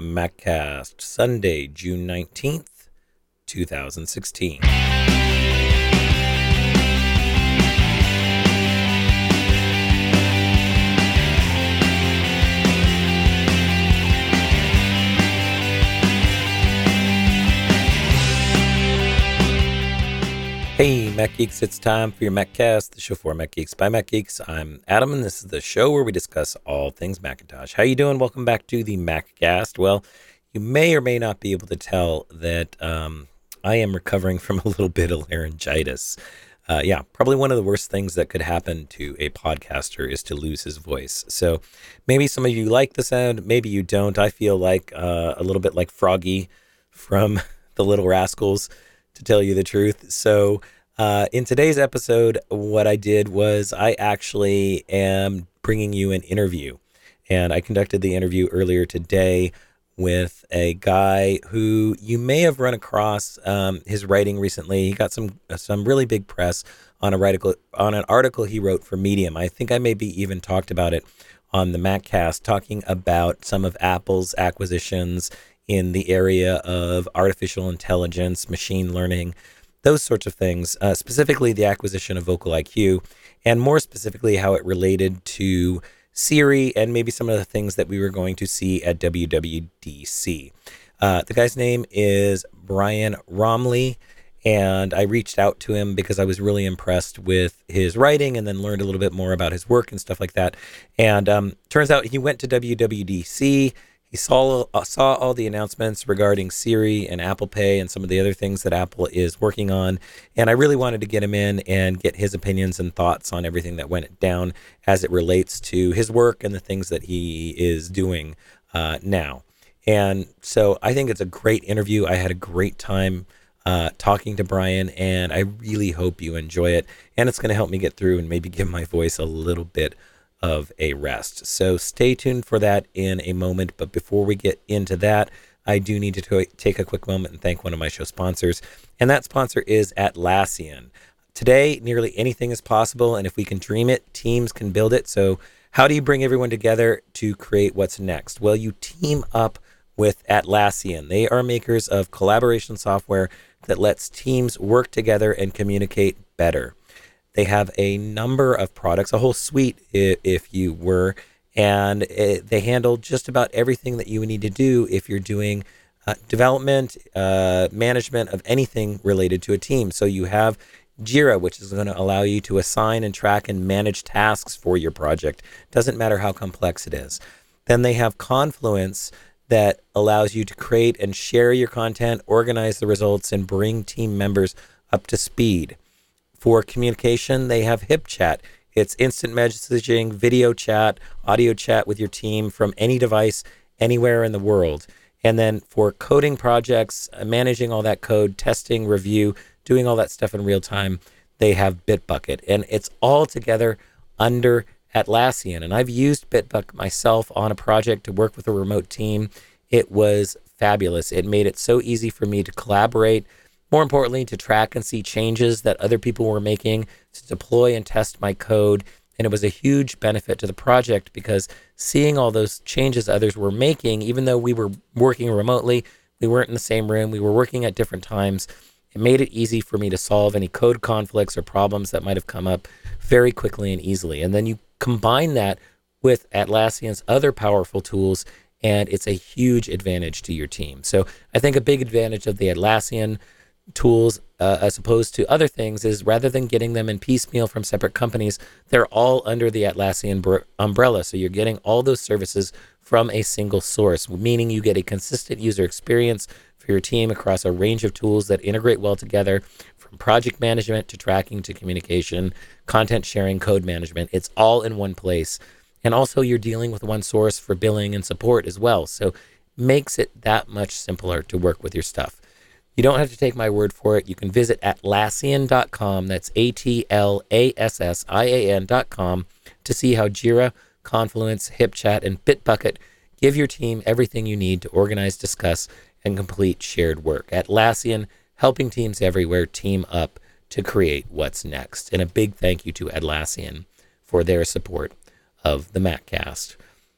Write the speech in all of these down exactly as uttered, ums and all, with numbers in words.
MacCast, Sunday, June nineteenth, twenty sixteen. Hey, Mac Geeks, it's time for your MacCast, the show for Mac Geeks by Mac Geeks. I'm Adam, and this is the show where we discuss all things Macintosh. How you doing? Welcome back to the MacCast. Well, you may or may not be able to tell that um, I am recovering from a little bit of laryngitis. Uh, yeah, probably one of the worst things that could happen to a podcaster is to lose his voice. So maybe some of you like the sound, maybe you don't. I feel like uh, a little bit like Froggy from The Little Rascals, to tell you the truth. So uh, in today's episode, what I did was I actually am bringing you an interview. And I conducted the interview earlier today with a guy who you may have run across um, his writing recently. He got some some really big press on a article, on an article he wrote for Medium. I think I maybe even talked about it on the MacCast, talking about some of Apple's acquisitions in the area of artificial intelligence, machine learning, those sorts of things, uh, specifically the acquisition of Vocal I Q, and more specifically how it related to Siri and maybe some of the things that we were going to see at W W D C. Uh, the guy's name is Brian Roemmele, and I reached out to him because I was really impressed with his writing and then learned a little bit more about his work and stuff like that. And um, turns out he went to W W D C. He saw uh, saw all the announcements regarding Siri and Apple Pay and some of the other things that Apple is working on. And I really wanted to get him in and get his opinions and thoughts on everything that went down as it relates to his work and the things that he is doing uh, now. And so I think it's a great interview. I had a great time uh, talking to Brian, and I really hope you enjoy it. And it's going to help me get through and maybe give my voice a little bit of a rest. So stay tuned for that in a moment. But before we get into that, I do need to t- take a quick moment and thank one of my show sponsors. And that sponsor is Atlassian. Today, nearly anything is possible. And if we can dream it, teams can build it. So how do you bring everyone together to create what's next? Well, you team up with Atlassian. They are makers of collaboration software that lets teams work together and communicate better. They have a number of products, a whole suite, if you were, and it, they handle just about everything that you would need to do if you're doing uh, development, uh, management of anything related to a team. So you have Jira, which is going to allow you to assign and track and manage tasks for your project. Doesn't matter how complex it is. Then they have Confluence that allows you to create and share your content, organize the results, and bring team members up to speed. For communication, they have HipChat. It's instant messaging, video chat, audio chat with your team from any device, anywhere in the world. And then for coding projects, managing all that code, testing, review, doing all that stuff in real time, they have Bitbucket. And it's all together under Atlassian. And I've used Bitbucket myself on a project to work with a remote team. It was fabulous. It made it so easy for me to collaborate. More importantly, to track and see changes that other people were making, to deploy and test my code. And it was a huge benefit to the project because seeing all those changes others were making, even though we were working remotely, we weren't in the same room, we were working at different times, it made it easy for me to solve any code conflicts or problems that might have come up very quickly and easily. And then you combine that with Atlassian's other powerful tools, and it's a huge advantage to your team. So I think a big advantage of the Atlassian tools uh, as opposed to other things is rather than getting them in piecemeal from separate companies, they're all under the Atlassian br- umbrella. So you're getting all those services from a single source, meaning you get a consistent user experience for your team across a range of tools that integrate well together, from project management to tracking to communication, content sharing, code management. It's all in one place. And also you're dealing with one source for billing and support as well. So makes it that much simpler to work with your stuff. You don't have to take my word for it. You can visit Atlassian dot com. That's A T L A S S I A N dot com to see how Jira, Confluence, HipChat, and Bitbucket give your team everything you need to organize, discuss, and complete shared work. Atlassian, helping teams everywhere team up to create what's next. And a big thank you to Atlassian for their support of the MacCast.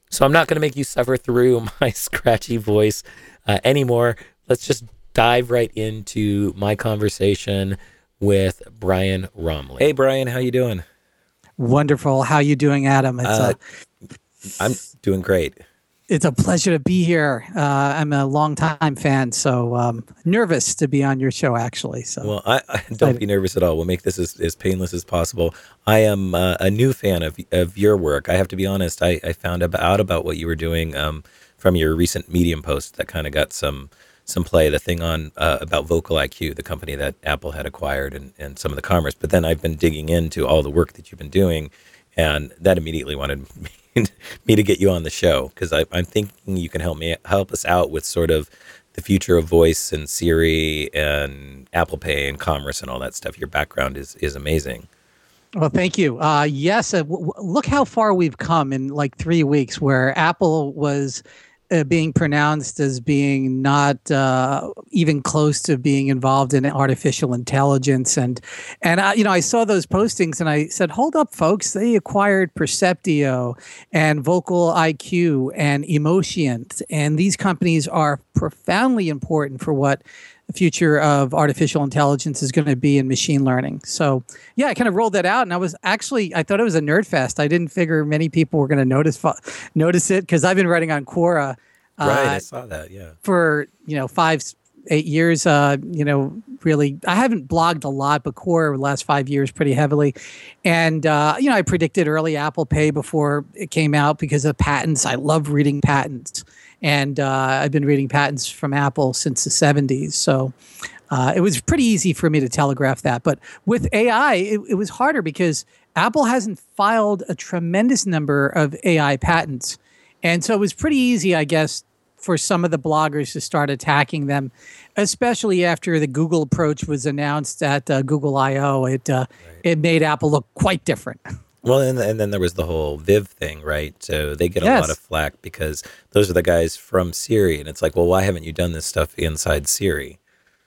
So I'm not going to make you suffer through my scratchy voice uh, anymore. Let's just dive right into my conversation with Brian Roemmele. Hey, Brian, how you doing? Wonderful. How you doing, Adam? It's Uh, a I'm doing great. it's a pleasure to be here. Uh, I'm a longtime fan, so um, nervous to be on your show, actually. So Well, I, I don't excited. be nervous at all. We'll make this as, as painless as possible. I am uh, a new fan of of your work. I have to be honest. I, I found ab- out about what you were doing um, from your recent Medium post that kind of got some some play. The thing on uh, about Vocal I Q, the company that Apple had acquired, and, and some of the commerce. But then I've been digging into all the work that you've been doing, and that immediately wanted me, me to get you on the show because I'm thinking you can help me help us out with sort of the future of voice and Siri and Apple Pay and commerce and all that stuff. Your background is is amazing. Well, thank you. Uh, yes, uh, w- w- look how far we've come in like three weeks, where Apple was uh, being pronounced as being not uh, even close to being involved in artificial intelligence, and and I, you know, I saw those postings and I said, "Hold up, folks! They acquired Perceptio and Vocal I Q and Emotions, and these companies are profoundly important for what." The future of artificial intelligence is going to be in machine learning. So, yeah, I kind of rolled that out, and I was actually I thought it was a nerd fest. I didn't figure many people were going to notice notice it because I've been writing on Quora Right, I uh, saw that. Yeah. for you know five eight years. Uh, you know, really, I haven't blogged a lot, but Quora the last five years pretty heavily. And uh, you know, I predicted early Apple Pay before it came out because of patents. I love reading patents. And uh, I've been reading patents from Apple since the seventies. So uh, it was pretty easy for me to telegraph that. But with A I, it, it was harder because Apple hasn't filed a tremendous number of A I patents. And so it was pretty easy, I guess, for some of the bloggers to start attacking them, especially after the Google approach was announced at uh, Google I O. It, uh, Right. it made Apple look quite different. Well, and, and then there was the whole Viv thing, right? So they get a lot of Yes. flack because those are the guys from Siri, and it's like, well, why haven't you done this stuff inside Siri?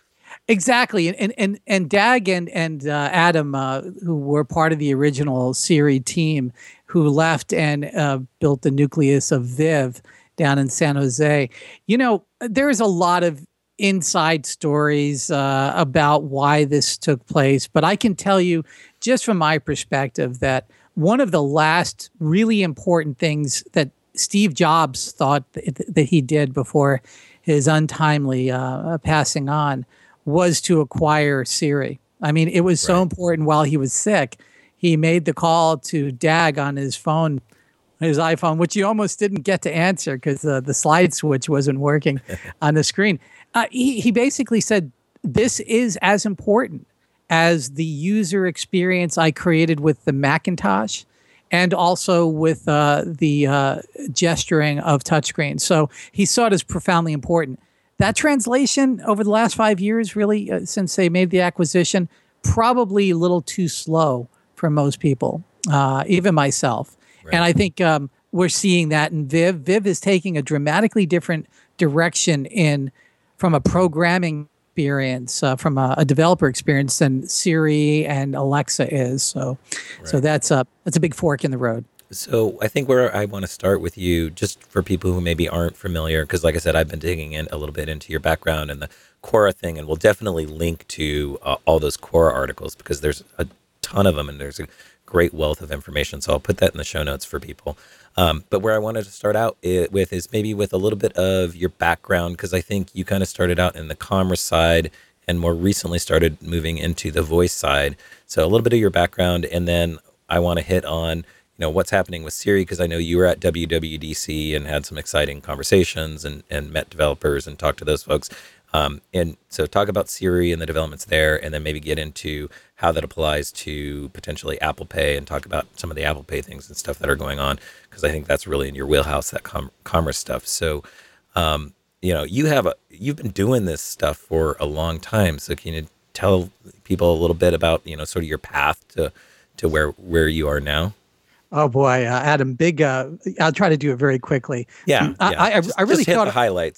Exactly, and and and, and Dag and and uh, Adam, uh, who were part of the original Siri team, who left and uh, built the nucleus of Viv down in San Jose. You know, there's a lot of inside stories uh, about why this took place, but I can tell you, just from my perspective, that one of the last really important things that Steve Jobs thought th- that he did before his untimely uh, passing on was to acquire Siri. I mean, it was so Right. important while he was sick. He made the call to Dag on his phone, his iPhone, which he almost didn't get to answer because uh, the slide switch wasn't working on the screen. Uh, he, he basically said, this is as important as the user experience I created with the Macintosh and also with uh, the uh, gesturing of touchscreens. So he saw it as profoundly important. That translation over the last five years, really, uh, since they made the acquisition, probably a little too slow for most people, uh, even myself. And Right. I think um, we're seeing that in Viv. Viv is taking a dramatically different direction in from a programming experience, uh, from a, a developer experience than Siri and Alexa is. So, so Right. that's a that's a big fork in the road. So I think where I want to start with you, just for people who maybe aren't familiar, because like I said, I've been digging in a little bit into your background and the Quora thing, and we'll definitely link to uh, all those Quora articles because there's a ton of them and there's a great wealth of information. So I'll put that in the show notes for people. Um, but where I wanted to start out i- with is maybe with a little bit of your background, because I think you kind of started out in the commerce side and more recently started moving into the voice side. So a little bit of your background, and then I want to hit on you know what's happening with Siri because I know you were at W W D C and had some exciting conversations and, and met developers and talked to those folks. Um, and so talk about Siri and the developments there, and then maybe get into how that applies to potentially Apple Pay and talk about some of the Apple Pay things and stuff that are going on because I think that's really in your wheelhouse, that com- commerce stuff. So, um, you know, you have a you've been doing this stuff for a long time. So can you tell people a little bit about you know sort of your path to to where where you are now? Oh boy, uh, Adam, big. Uh, I'll try to do it very quickly. Yeah, I, yeah. I, Just I really just hit thought the highlights.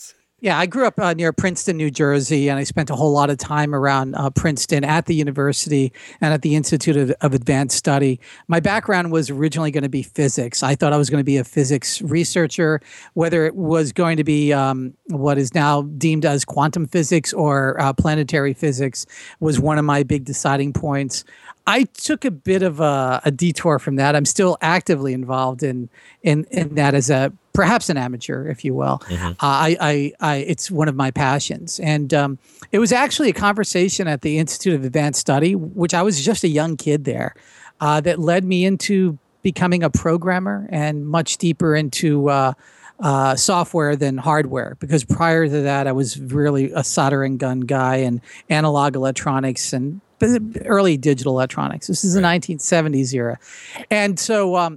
Yeah, I grew up uh, near Princeton, New Jersey, and I spent a whole lot of time around uh, Princeton at the university and at the Institute of, of Advanced Study. My background was originally going to be physics. I thought I was going to be a physics researcher, whether it was going to be um, what is now deemed as quantum physics or uh, planetary physics was one of my big deciding points. I took a bit of a, a detour from that. I'm still actively involved in in in that as a perhaps an amateur, if you will. Mm-hmm. Uh, I, I, I, it's one of my passions, and um, it was actually a conversation at the Institute of Advanced Study, which I was just a young kid there, uh, that led me into becoming a programmer and much deeper into uh, uh, software than hardware. Because prior to that, I was really a soldering gun guy and analog electronics and early digital electronics. This is the nineteen seventies era, and so. Um,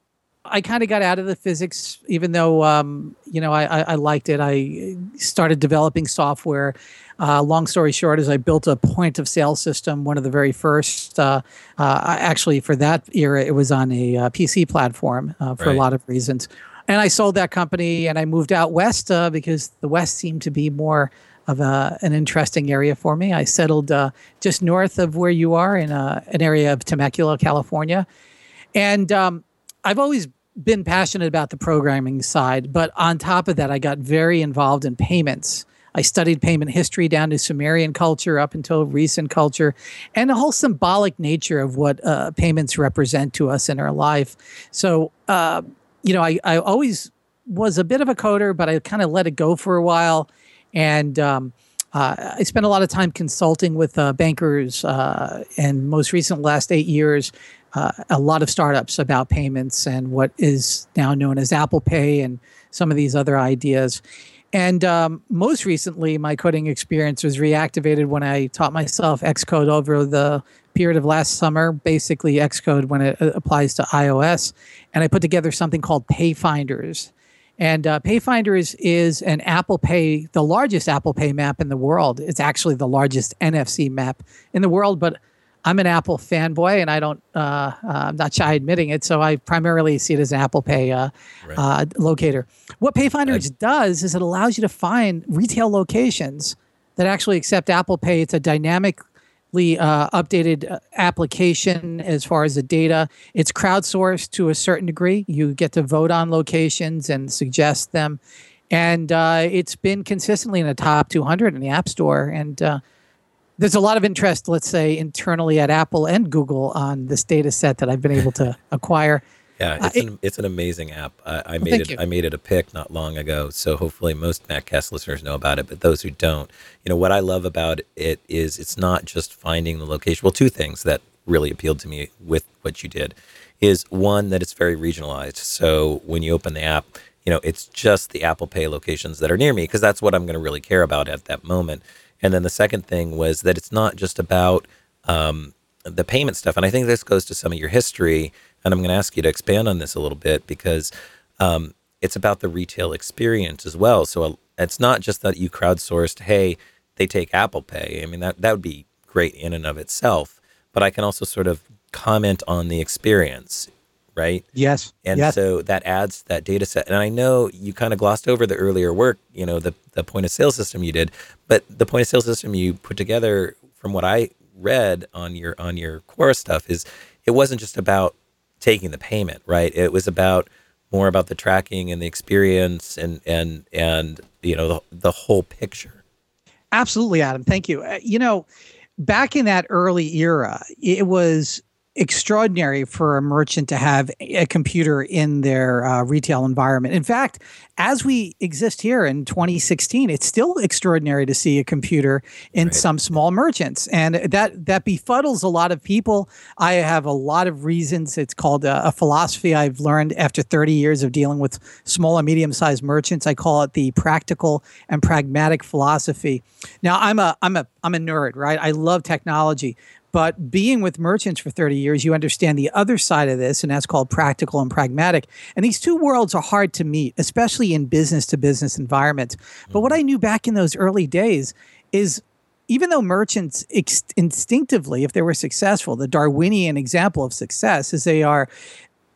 I kind of got out of the physics, even though, um, you know, I, I, I liked it. I started developing software. Uh, long story short is I built a point of sale system, one of the very first. Uh, uh, actually, for that era, it was on a uh, P C platform uh, for right. a lot of reasons. And I sold that company and I moved out west uh, because the West seemed to be more of a, an interesting area for me. I settled uh, just north of where you are in uh, an area of Temecula, California. And um, I've always been passionate about the programming side, but on top of that, I got very involved in payments. I studied payment history down to Sumerian culture up until recent culture, and the whole symbolic nature of what uh, payments represent to us in our life. So, uh, you know, I, I always was a bit of a coder, but I kind of let it go for a while. And um, uh, I spent a lot of time consulting with uh, bankers, uh, and most recent last eight years, Uh, a lot of startups about payments and what is now known as Apple Pay and some of these other ideas. And um, most recently, my coding experience was reactivated when I taught myself Xcode over the period of last summer, basically Xcode when it applies to iOS. And I put together something called Payfinders. And uh, Payfinders is an Apple Pay, the largest Apple Pay map in the world. It's actually the largest N F C map in the world, but I'm an Apple fanboy, and I don't. Uh, uh, I'm not shy admitting it. So I primarily see it as an Apple Pay uh, right. uh, locator. What Payfinders right. does is it allows you to find retail locations that actually accept Apple Pay. It's a dynamically uh, updated application as far as the data. It's crowdsourced to a certain degree. You get to vote on locations and suggest them, and uh, it's been consistently in the top two hundred in the App Store. And uh, there's a lot of interest, let's say, internally at Apple and Google on this data set that I've been able to acquire. Yeah, it's, uh, an, it, it's an amazing app. I, I made well, it. You. I made it a pick not long ago, so hopefully most MacCast listeners know about it. But those who don't, you know, what I love about it is it's not just finding the location. Well, two things that really appealed to me with what you did is one, that it's very regionalized. So when you open the app, you know, it's just the Apple Pay locations that are near me, because that's what I'm going to really care about at that moment. And then the second thing was that it's not just about um, the payment stuff. And I think this goes to some of your history, and I'm going to ask you to expand on this a little bit, because um, it's about the retail experience as well. So uh, it's not just that you crowdsourced, hey, they take Apple Pay. I mean, that, that would be great in and of itself. But I can also sort of comment on the experience, right? Yes. And yes. so that adds that data set. And I know you kind of glossed over the earlier work, you know, the, the point of sale system you did, but the point of sale system you put together, from what I read on your on your core stuff, is it wasn't just about taking the payment, right? It was about more about the tracking and the experience and and and you know the, the whole picture. Absolutely, Adam. Thank you. Uh, you know, back in that early era, it was extraordinary for a merchant to have a computer in their uh, retail environment. In fact, as we exist here in twenty sixteen, it's still extraordinary to see a computer in right. some small merchants. And that that befuddles a lot of people. I have a lot of reasons. It's called a, a philosophy I've learned after thirty years of dealing with small and medium-sized merchants. I call it the practical and pragmatic philosophy. Now, I'm a I'm a I'm a nerd, right? I love technology. But being with merchants for thirty years, you understand the other side of this, and that's called practical and pragmatic. And these two worlds are hard to meet, especially in business-to-business environments. Mm-hmm. But what I knew back in those early days is, even though merchants ex- instinctively, if they were successful, the Darwinian example of success is they are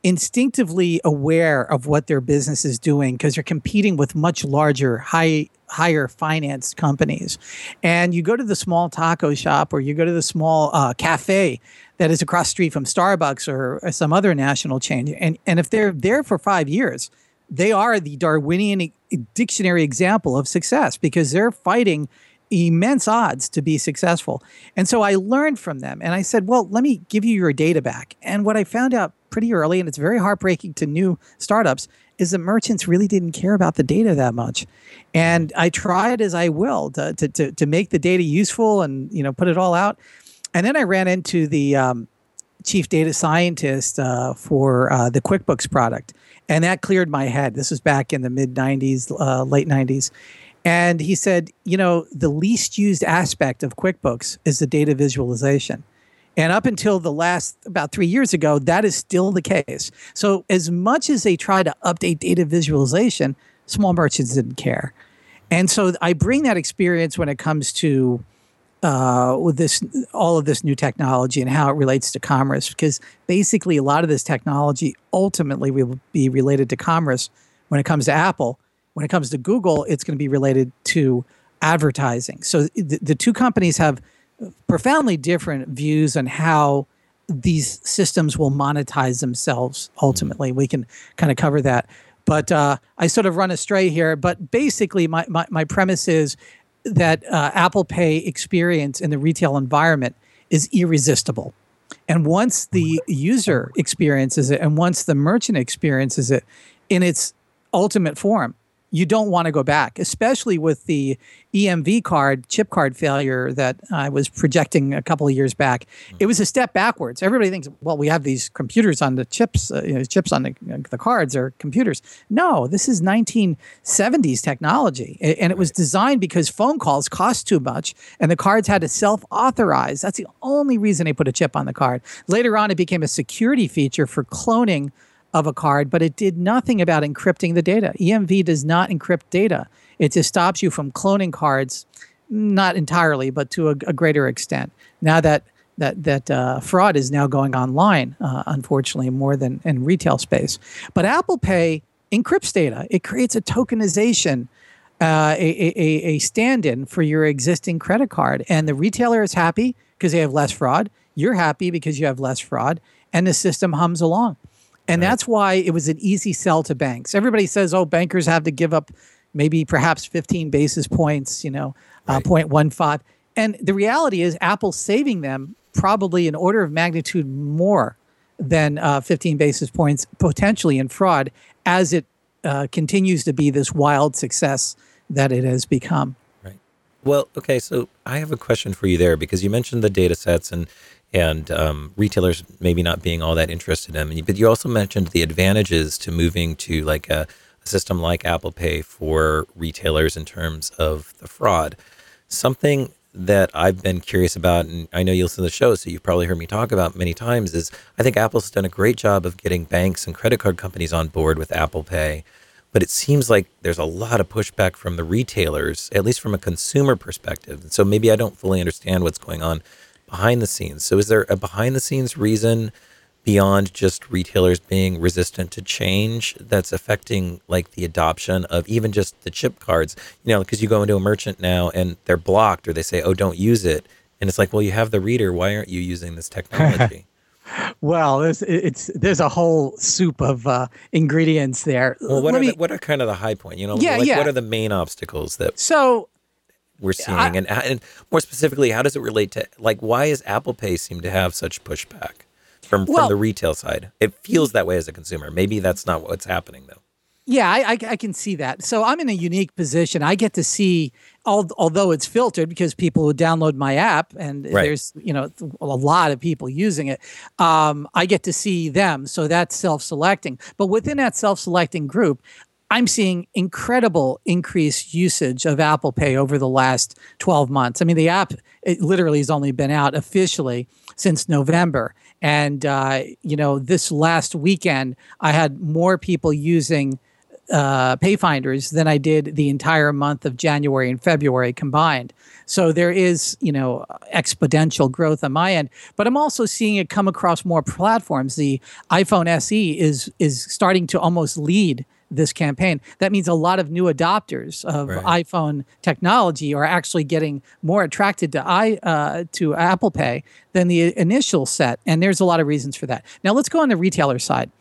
instinctively aware of what their business is doing because they're competing with much larger, high, higher financed companies. And you go to the small taco shop or you go to the small uh, cafe that is across the street from Starbucks or, or some other national chain. And, and if they're there for five years, they are the Darwinian dictionary example of success because they're fighting immense odds to be successful. And so I learned from them and I said, well, let me give you your data back. And what I found out pretty early, and it's very heartbreaking to new startups, is that merchants really didn't care about the data that much. And I tried as I will to, to, to, to make the data useful and, you know, put it all out. And then I ran into the um, chief data scientist uh, for uh, the QuickBooks product. And that cleared my head. This was back in the mid nineties, uh, late nineties. And he said, you know, the least used aspect of QuickBooks is the data visualization. And up until the last, about three years ago, that is still the case. So as much as they try to update data visualization, small merchants didn't care. And so I bring that experience when it comes to uh, with this, all of this new technology and how it relates to commerce, because basically a lot of this technology ultimately will be related to commerce when it comes to Apple. When it comes to Google, it's going to be related to advertising. So the, the two companies have profoundly different views on how these systems will monetize themselves ultimately. We can kind of cover that. But uh, I sort of run astray here. But basically, my, my, my premise is that uh, Apple Pay experience in the retail environment is irresistible. And once the user experiences it and once the merchant experiences it in its ultimate form, you don't want to go back, especially with the E M V card, chip card failure that I was projecting a couple of years back. It was a step backwards. Everybody thinks, well, we have these computers on the chips, uh, you know, chips on the, the cards are computers. No, this is nineteen seventies technology. And it was designed because phone calls cost too much and the cards had to self-authorize. That's the only reason they put a chip on the card. Later on, it became a security feature for cloning of a card, but it did nothing about encrypting the data. E M V does not encrypt data. It just stops you from cloning cards, not entirely, but to a, a greater extent. Now that that that uh, fraud is now going online, uh, unfortunately, more than in retail space. But Apple Pay encrypts data. It creates a tokenization, uh, a, a, a stand-in for your existing credit card. And the retailer is happy because they have less fraud. You're happy because you have less fraud. And the system hums along. And right. That's why it was an easy sell to banks. Everybody says, oh, bankers have to give up maybe perhaps fifteen basis points, you know, right. uh, zero point one five. And the reality is Apple's saving them probably an order of magnitude more than uh, fifteen basis points potentially in fraud as it uh, continues to be this wild success that it has become. Right. Well, okay, so I have a question for you there because you mentioned the data sets and and um, retailers maybe not being all that interested in them. But you also mentioned the advantages to moving to like a, a system like Apple Pay for retailers in terms of the fraud. Something that I've been curious about, and I know you listen to the show, so you've probably heard me talk about many times, is I think Apple's done a great job of getting banks and credit card companies on board with Apple Pay. But it seems like there's a lot of pushback from the retailers, at least from a consumer perspective. So maybe I don't fully understand what's going on behind the scenes. So is there a behind the scenes reason beyond just retailers being resistant to change that's affecting like the adoption of even just the chip cards? You know, because you go into a merchant now and they're blocked or they say, oh, don't use it. And it's like, well, you have the reader. Why aren't you using this technology? Well, there's, it's, there's a whole soup of uh, ingredients there. Well, what, are me, the, what are kind of the high point? You know, yeah, like, yeah. What are the main obstacles that... So... we're seeing, I, and, and more specifically, how does it relate to, like, why does Apple Pay seem to have such pushback from, well, from the retail side? It feels that way as a consumer. Maybe that's not what's happening, though. Yeah, I, I, I can see that. So I'm in a unique position. I get to see, although it's filtered because people would download my app, and right. there's you know a lot of people using it. Um, I get to see them, so that's self-selecting. But within that self-selecting group, I'm seeing incredible increased usage of Apple Pay over the last twelve months. I mean, the app it literally has only been out officially since November. And, uh, you know, this last weekend, I had more people using uh, Payfinders than I did the entire month of January and February combined. So there is, you know, exponential growth on my end, but I'm also seeing it come across more platforms. The iPhone S E is is starting to almost lead this campaign. That means a lot of new adopters of right. iPhone technology are actually getting more attracted to i uh, to Apple Pay than the initial set, and there's a lot of reasons for that. Now let's go on the retailer side.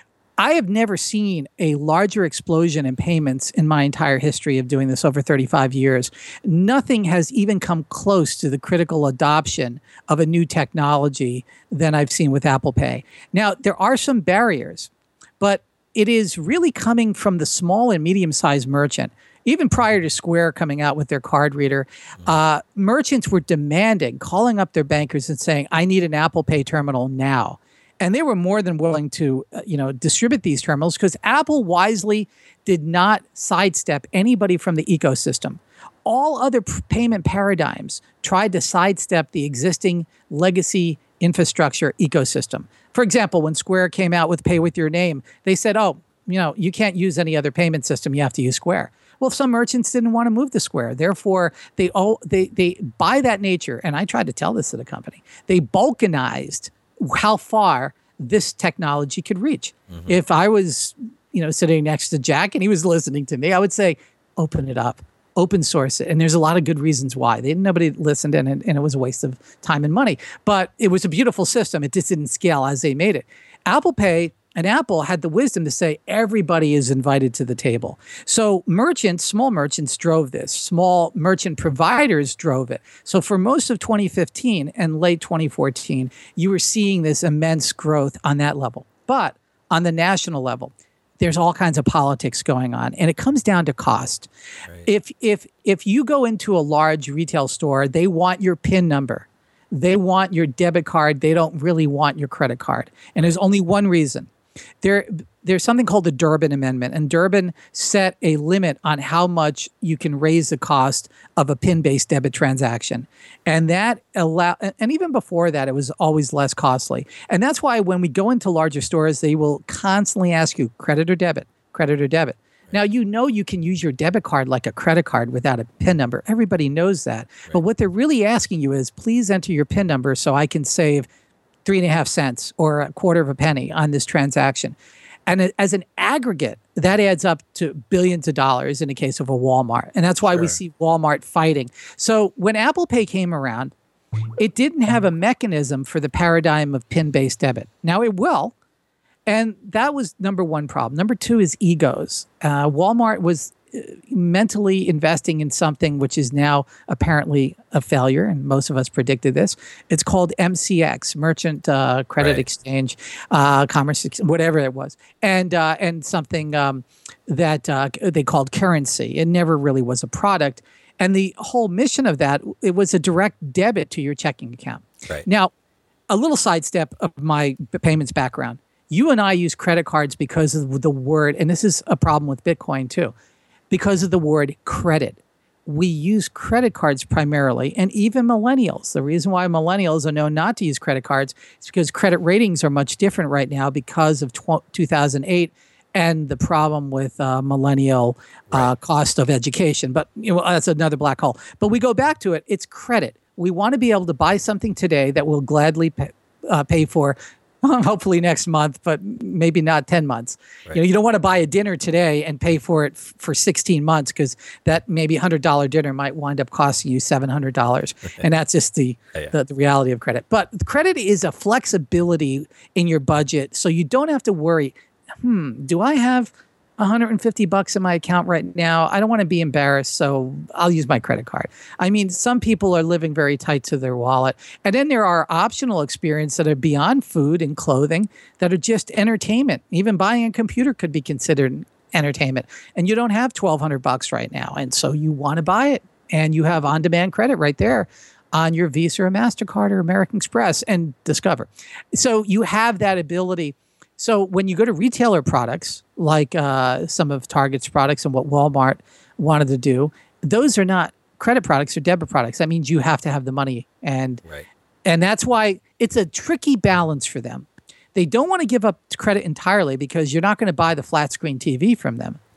I have never seen a larger explosion in payments in my entire history of doing this over thirty-five years. Nothing has even come close to the critical adoption of a new technology than I've seen with Apple Pay. Now, there are some barriers, but it is really coming from the small and medium-sized merchant. Even prior to Square coming out with their card reader, uh, merchants were demanding, calling up their bankers and saying, I need an Apple Pay terminal now. And they were more than willing to, uh, you know, distribute these terminals because Apple wisely did not sidestep anybody from the ecosystem. All other p- payment paradigms tried to sidestep the existing legacy infrastructure ecosystem. For example, when Square came out with Pay with Your Name, they said, oh, you know, you can't use any other payment system. You have to use Square. Well, some merchants didn't want to move to Square. Therefore, they all they they by that nature, and I tried to tell this to the company, they balkanized how far this technology could reach. Mm-hmm. If I was, you know, sitting next to Jack and he was listening to me, I would say, open it up, open source it. And there's a lot of good reasons why. They, nobody listened and, and it was a waste of time and money. But it was a beautiful system. It just didn't scale as they made it. Apple Pay and Apple had the wisdom to say everybody is invited to the table. So merchants, small merchants drove this. Small merchant providers drove it. So for most of twenty fifteen and late twenty fourteen, you were seeing this immense growth on that level. But on the national level, there's all kinds of politics going on, and it comes down to cost. Right. If if if you go into a large retail store, they want your PIN number. They want your debit card. They don't really want your credit card. And there's only one reason. There, there's something called the Durbin Amendment, and Durbin set a limit on how much you can raise the cost of a PIN-based debit transaction, and that allow. And even before that, it was always less costly. And that's why when we go into larger stores, they will constantly ask you credit or debit, credit or debit. Now, you know you can use your debit card like a credit card without a PIN number. Everybody knows that. Right. But what they're really asking you is, please enter your PIN number so I can save three and a half cents or a quarter of a penny on this transaction. And as an aggregate, that adds up to billions of dollars in the case of a Walmart. And that's why sure. we see Walmart fighting. So when Apple Pay came around, it didn't have a mechanism for the paradigm of PIN-based debit. Now it will. And that was number one problem. Number two is egos. Uh, Walmart was mentally investing in something which is now apparently a failure, and most of us predicted this. It's called M C X, Merchant uh, Credit right. Exchange, uh, Commerce, whatever it was, and uh, and something um, that uh, they called currency. It never really was a product, and the whole mission of that, it was a direct debit to your checking account. Right. Now, a little sidestep of my payments background. You and I use credit cards because of the word, and this is a problem with Bitcoin too, because of the word credit. We use credit cards primarily, and even millennials. The reason why millennials are known not to use credit cards is because credit ratings are much different right now because of two thousand eight and the problem with uh, millennial uh, right. cost of education. But you know, that's another black hole. But we go back to it. It's credit. We want to be able to buy something today that we'll gladly pay, uh, pay for hopefully next month, but maybe not ten months. Right. You know, you don't want to buy a dinner today and pay for it f- for sixteen months because that maybe one hundred dollars dinner might wind up costing you seven hundred dollars. And that's just the, oh, yeah. the, the reality of credit. But credit is a flexibility in your budget. So you don't have to worry, hmm, do I have one hundred fifty bucks in my account right now? I don't want to be embarrassed, so I'll use my credit card. I mean, some people are living very tight to their wallet. And then there are optional experiences that are beyond food and clothing that are just entertainment. Even buying a computer could be considered entertainment. And you don't have twelve hundred bucks right now. And so you want to buy it. And you have on-demand credit right there on your Visa or MasterCard or American Express and Discover. So you have that ability. So when you go to retailer products, like uh, some of Target's products and what Walmart wanted to do, those are not credit products or debit products. That means you have to have the money. And, right. and that's why it's a tricky balance for them. They don't want to give up credit entirely because you're not going to buy the flat screen T V from them.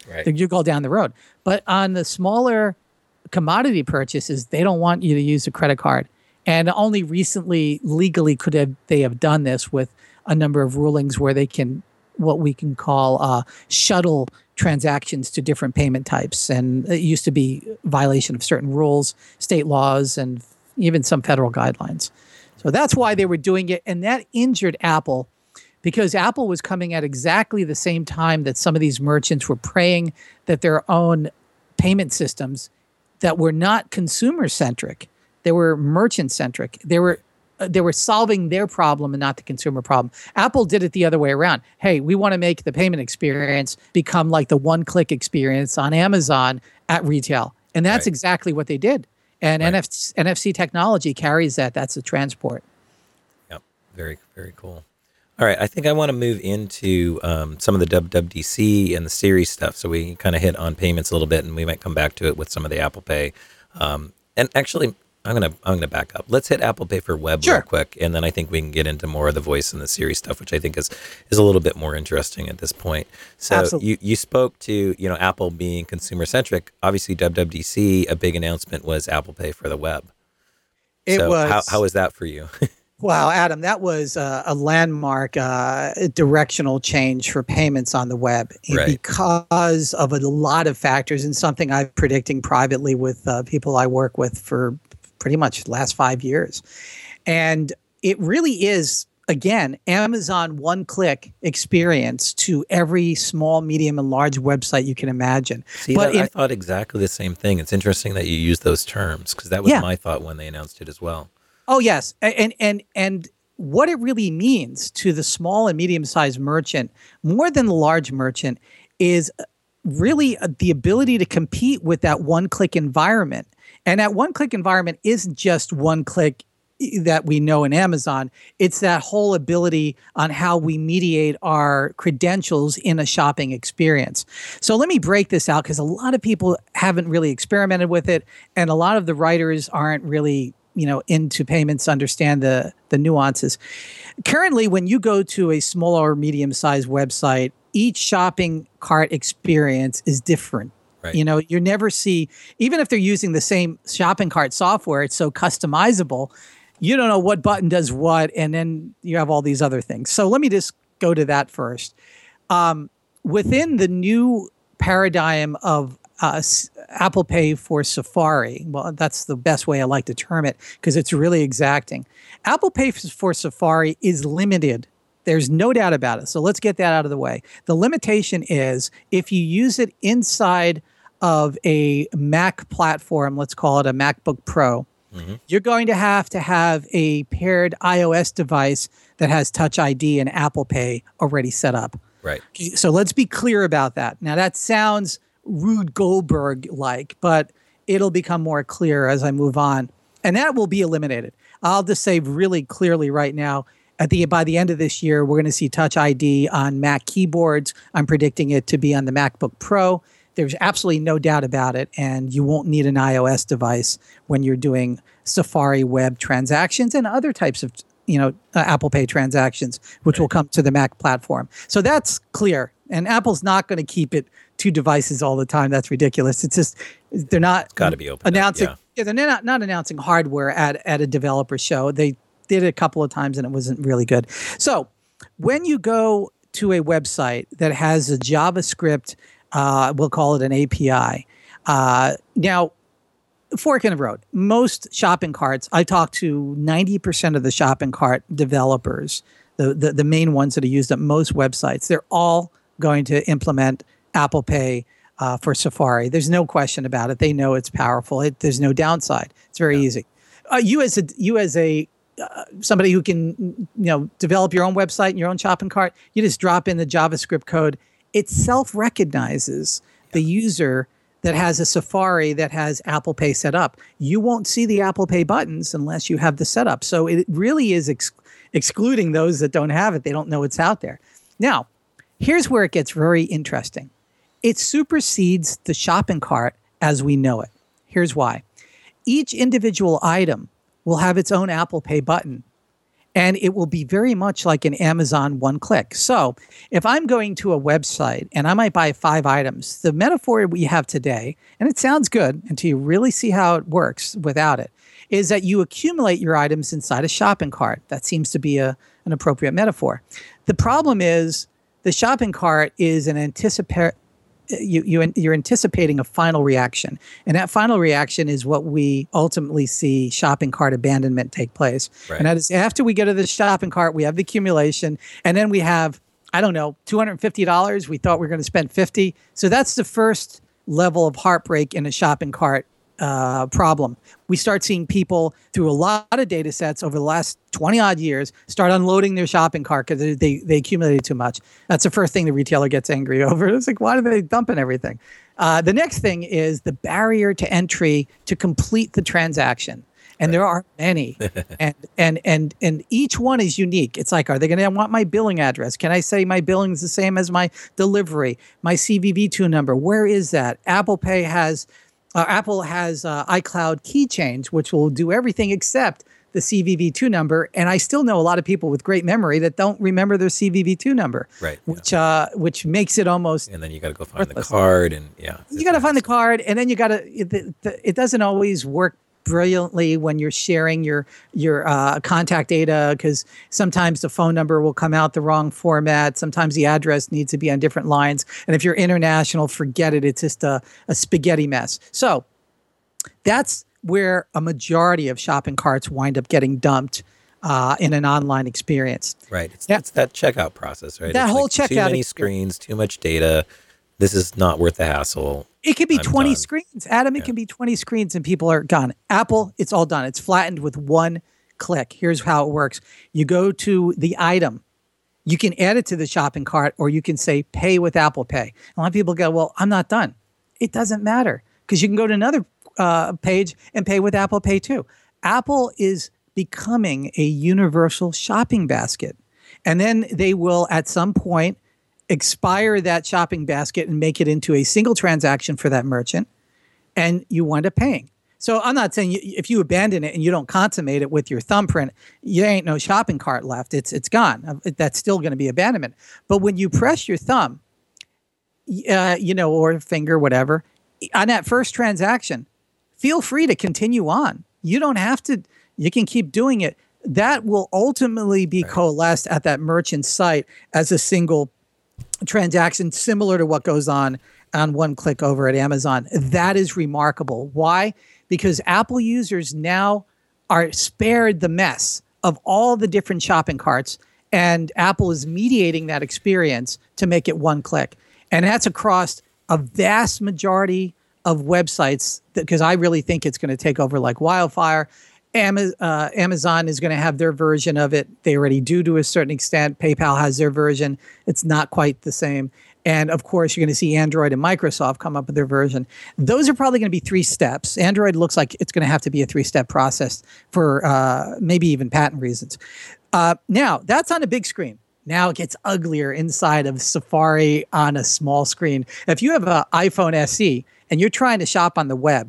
Right. You go down the road. But on the smaller commodity purchases, they don't want you to use a credit card. And only recently, legally, could have they have done this with a number of rulings where they can, what we can call uh, shuttle transactions to different payment types. And it used to be violation of certain rules, state laws, and even some federal guidelines. So that's why they were doing it. And that injured Apple because Apple was coming at exactly the same time that some of these merchants were praying that their own payment systems that were not consumer-centric, they were merchant-centric. They were uh, they were solving their problem and not the consumer problem. Apple did it the other way around. Hey, we want to make the payment experience become like the one-click experience on Amazon at retail. And that's Right. exactly what they did. And Right. N F C, N F C technology carries that. That's the transport. Yep. Very, very cool. All right. I think I want to move into um, some of the W W D C and the Siri stuff. So we kind of hit on payments a little bit, and we might come back to it with some of the Apple Pay. Um, and actually, I'm gonna I'm gonna back up. Let's hit Apple Pay for web Sure. real quick, and then I think we can get into more of the voice and the Siri stuff, which I think is is a little bit more interesting at this point. So Absolutely. you you spoke to you know Apple being consumer centric. Obviously, W W D C, a big announcement was Apple Pay for the web. It so was how how was that for you? Wow, Adam, that was uh, a landmark uh, directional change for payments on the web Right. because of a lot of factors and something I'm predicting privately with uh, people I work with for pretty much the last five years. And it really is, again, Amazon one-click experience to every small, medium, and large website you can imagine. See, But that, I in- thought exactly the same thing. It's interesting that you use those terms because that was Yeah. my thought when they announced it as well. Oh, yes. A- And and and what it really means to the small and medium-sized merchant, more than the large merchant, is really uh, the ability to compete with that one-click environment. And that one-click environment isn't just one click i- that we know in Amazon. It's that whole ability on how we mediate our credentials in a shopping experience. So let me break this out because a lot of people haven't really experimented with it, and a lot of the writers aren't really you know, into payments, understand the the nuances. Currently, when you go to a small or medium-sized website, each shopping cart experience is different. Right. You know, you never see, even if they're using the same shopping cart software, it's so customizable. You don't know what button does what, and then you have all these other things. So let me just go to that first. Um, within the new paradigm of uh, S- Apple Pay for Safari, well, that's the best way I like to term it because it's really exacting. Apple Pay f- for Safari is limited. There's no doubt about it. So let's get that out of the way. The limitation is if you use it inside of a Mac platform, let's call it a MacBook Pro, Mhm. you're going to have to have a paired iOS device that has Touch I D and Apple Pay already set up. Right. So let's be clear about that. Now, that sounds Rube Goldberg-like, but it'll become more clear as I move on. And that will be eliminated. I'll just say really clearly right now, at the by the end of this year, we're going to see Touch I D on Mac keyboards. I'm predicting it to be on the MacBook Pro. There's absolutely no doubt about it, and you won't need an iOS device when you're doing Safari web transactions and other types of you know uh, Apple Pay transactions, which will come to the Mac platform. So that's clear. And Apple's not going to keep it two devices all the time. That's ridiculous. It's just they're not Got to be open. announcing. Yeah. Yeah, they're not not announcing hardware at at a developer show. They did it a couple of times and it wasn't really good. So when you go to a website that has a JavaScript, uh, we'll call it an A P I. Uh, now, fork in the road. Most shopping carts, I talk to ninety percent of the shopping cart developers, the, the the main ones that are used at most websites. They're all going to implement Apple Pay uh, for Safari. There's no question about it. They know it's powerful. It, there's no downside. It's very easy. Uh, you as a you as a uh, somebody who can you know develop your own website and your own shopping cart, you just drop in the JavaScript code. It self-recognizes the user that has a Safari that has Apple Pay set up. You won't see the Apple Pay buttons unless you have the setup. So it really is ex- excluding those that don't have it. They don't know it's out there. Now, here's where it gets very interesting. It supersedes the shopping cart as we know it. Here's why. Each individual item will have its own Apple Pay button. And it will be very much like an Amazon one click. So if I'm going to a website and I might buy five items, the metaphor we have today, and it sounds good until you really see how it works without it, is that you accumulate your items inside a shopping cart. That seems to be a, an appropriate metaphor. The problem is the shopping cart is an anticipa- you, you, you're anticipating a final reaction. And that final reaction is what we ultimately see shopping cart abandonment take place. Right. And that is after we get to the shopping cart, we have the accumulation, and then we have, I don't know, two hundred fifty dollars. We thought we were going to spend fifty dollars. So that's the first level of heartbreak in a shopping cart uh, problem. We start seeing people through a lot of data sets over the last twenty odd years start unloading their shopping cart because they, they, they accumulated too much. That's the first thing the retailer gets angry over. It's like, why are they dumping everything? Uh, the next thing is the barrier to entry to complete the transaction. And right. there are many, and and and and each one is unique. It's like, are they going to want my billing address? Can I say my billing is the same as my delivery? My C V V two number, where is that? Apple Pay has, uh, Apple has uh, iCloud keychains, which will do everything except the C V V two number. And I still know a lot of people with great memory that don't remember their C V V two number, right? Which yeah. uh, which makes it almost. And then you got to go find worthless. the card, and yeah, you got to find the card, and then you got to. It, it doesn't always work brilliantly when you're sharing your your uh, contact data, because sometimes the phone number will come out the wrong format. Sometimes the address needs to be on different lines. And if you're international, forget it. It's just a, a spaghetti mess. So that's where a majority of shopping carts wind up getting dumped uh, in an online experience. Right. It's, yeah. it's that checkout process, right? That it's whole like checkout Too many experience. screens, too much data. This is not worth the hassle. It could be I'm twenty done. screens, Adam. It Yeah. can be twenty screens and people are gone. Apple, it's all done. It's flattened with one click. Here's how it works. You go to the item. You can add it to the shopping cart, or you can say pay with Apple Pay. A lot of people go, well, I'm not done. It doesn't matter, because you can go to another uh, page and pay with Apple Pay too. Apple is becoming a universal shopping basket. And then they will at some point expire that shopping basket and make it into a single transaction for that merchant, and you wind up paying. So I'm not saying you, if you abandon it and you don't consummate it with your thumbprint, you ain't no shopping cart left. It's it's gone. That's still going to be abandonment. But when you press your thumb, uh, you know, or finger, whatever, on that first transaction, feel free to continue on. You don't have to. You can keep doing it. That will ultimately be right. coalesced at that merchant site as a single transaction, similar to what goes on on one click over at Amazon. That is remarkable. Why? Because Apple users now are spared the mess of all the different shopping carts, and Apple is mediating that experience to make it one click. And that's across a vast majority of websites, because I really think it's going to take over like wildfire. Amazon, uh, Amazon is going to have their version of it. They already do to a certain extent. PayPal has their version. It's not quite the same. And of course, you're going to see Android and Microsoft come up with their version. Those are probably going to be three steps. Android looks like it's going to have to be a three-step process for uh, maybe even patent reasons. Uh, now, that's on a big screen. Now it gets uglier inside of Safari on a small screen. If you have an iPhone S E and you're trying to shop on the web,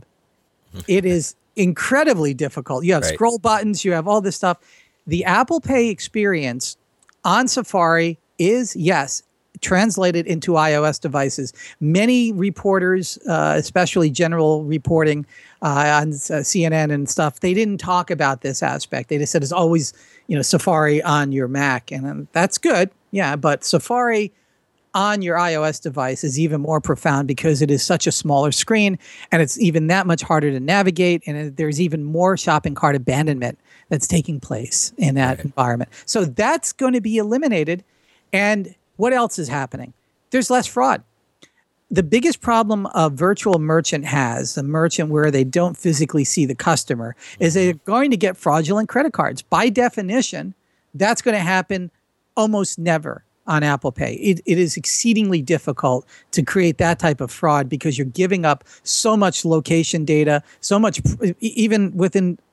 it is incredibly difficult. You have right. scroll buttons, you have all this stuff. The Apple Pay experience on Safari is, yes, translated into iOS devices. Many reporters, uh, especially general reporting uh, on uh, C N N and stuff, they didn't talk about this aspect. They just said it's always, you know, Safari on your Mac, and um, that's good, yeah. But Safari on your iOS device is even more profound because it is such a smaller screen, and it's even that much harder to navigate, and there's even more shopping cart abandonment that's taking place in that right. environment. So that's going to be eliminated. And what else is happening? There's less fraud. The biggest problem a virtual merchant has, a merchant where they don't physically see the customer, is they're going to get fraudulent credit cards. By definition, that's going to happen almost never on Apple Pay. It, it is exceedingly difficult to create that type of fraud because you're giving up so much location data, so much, even within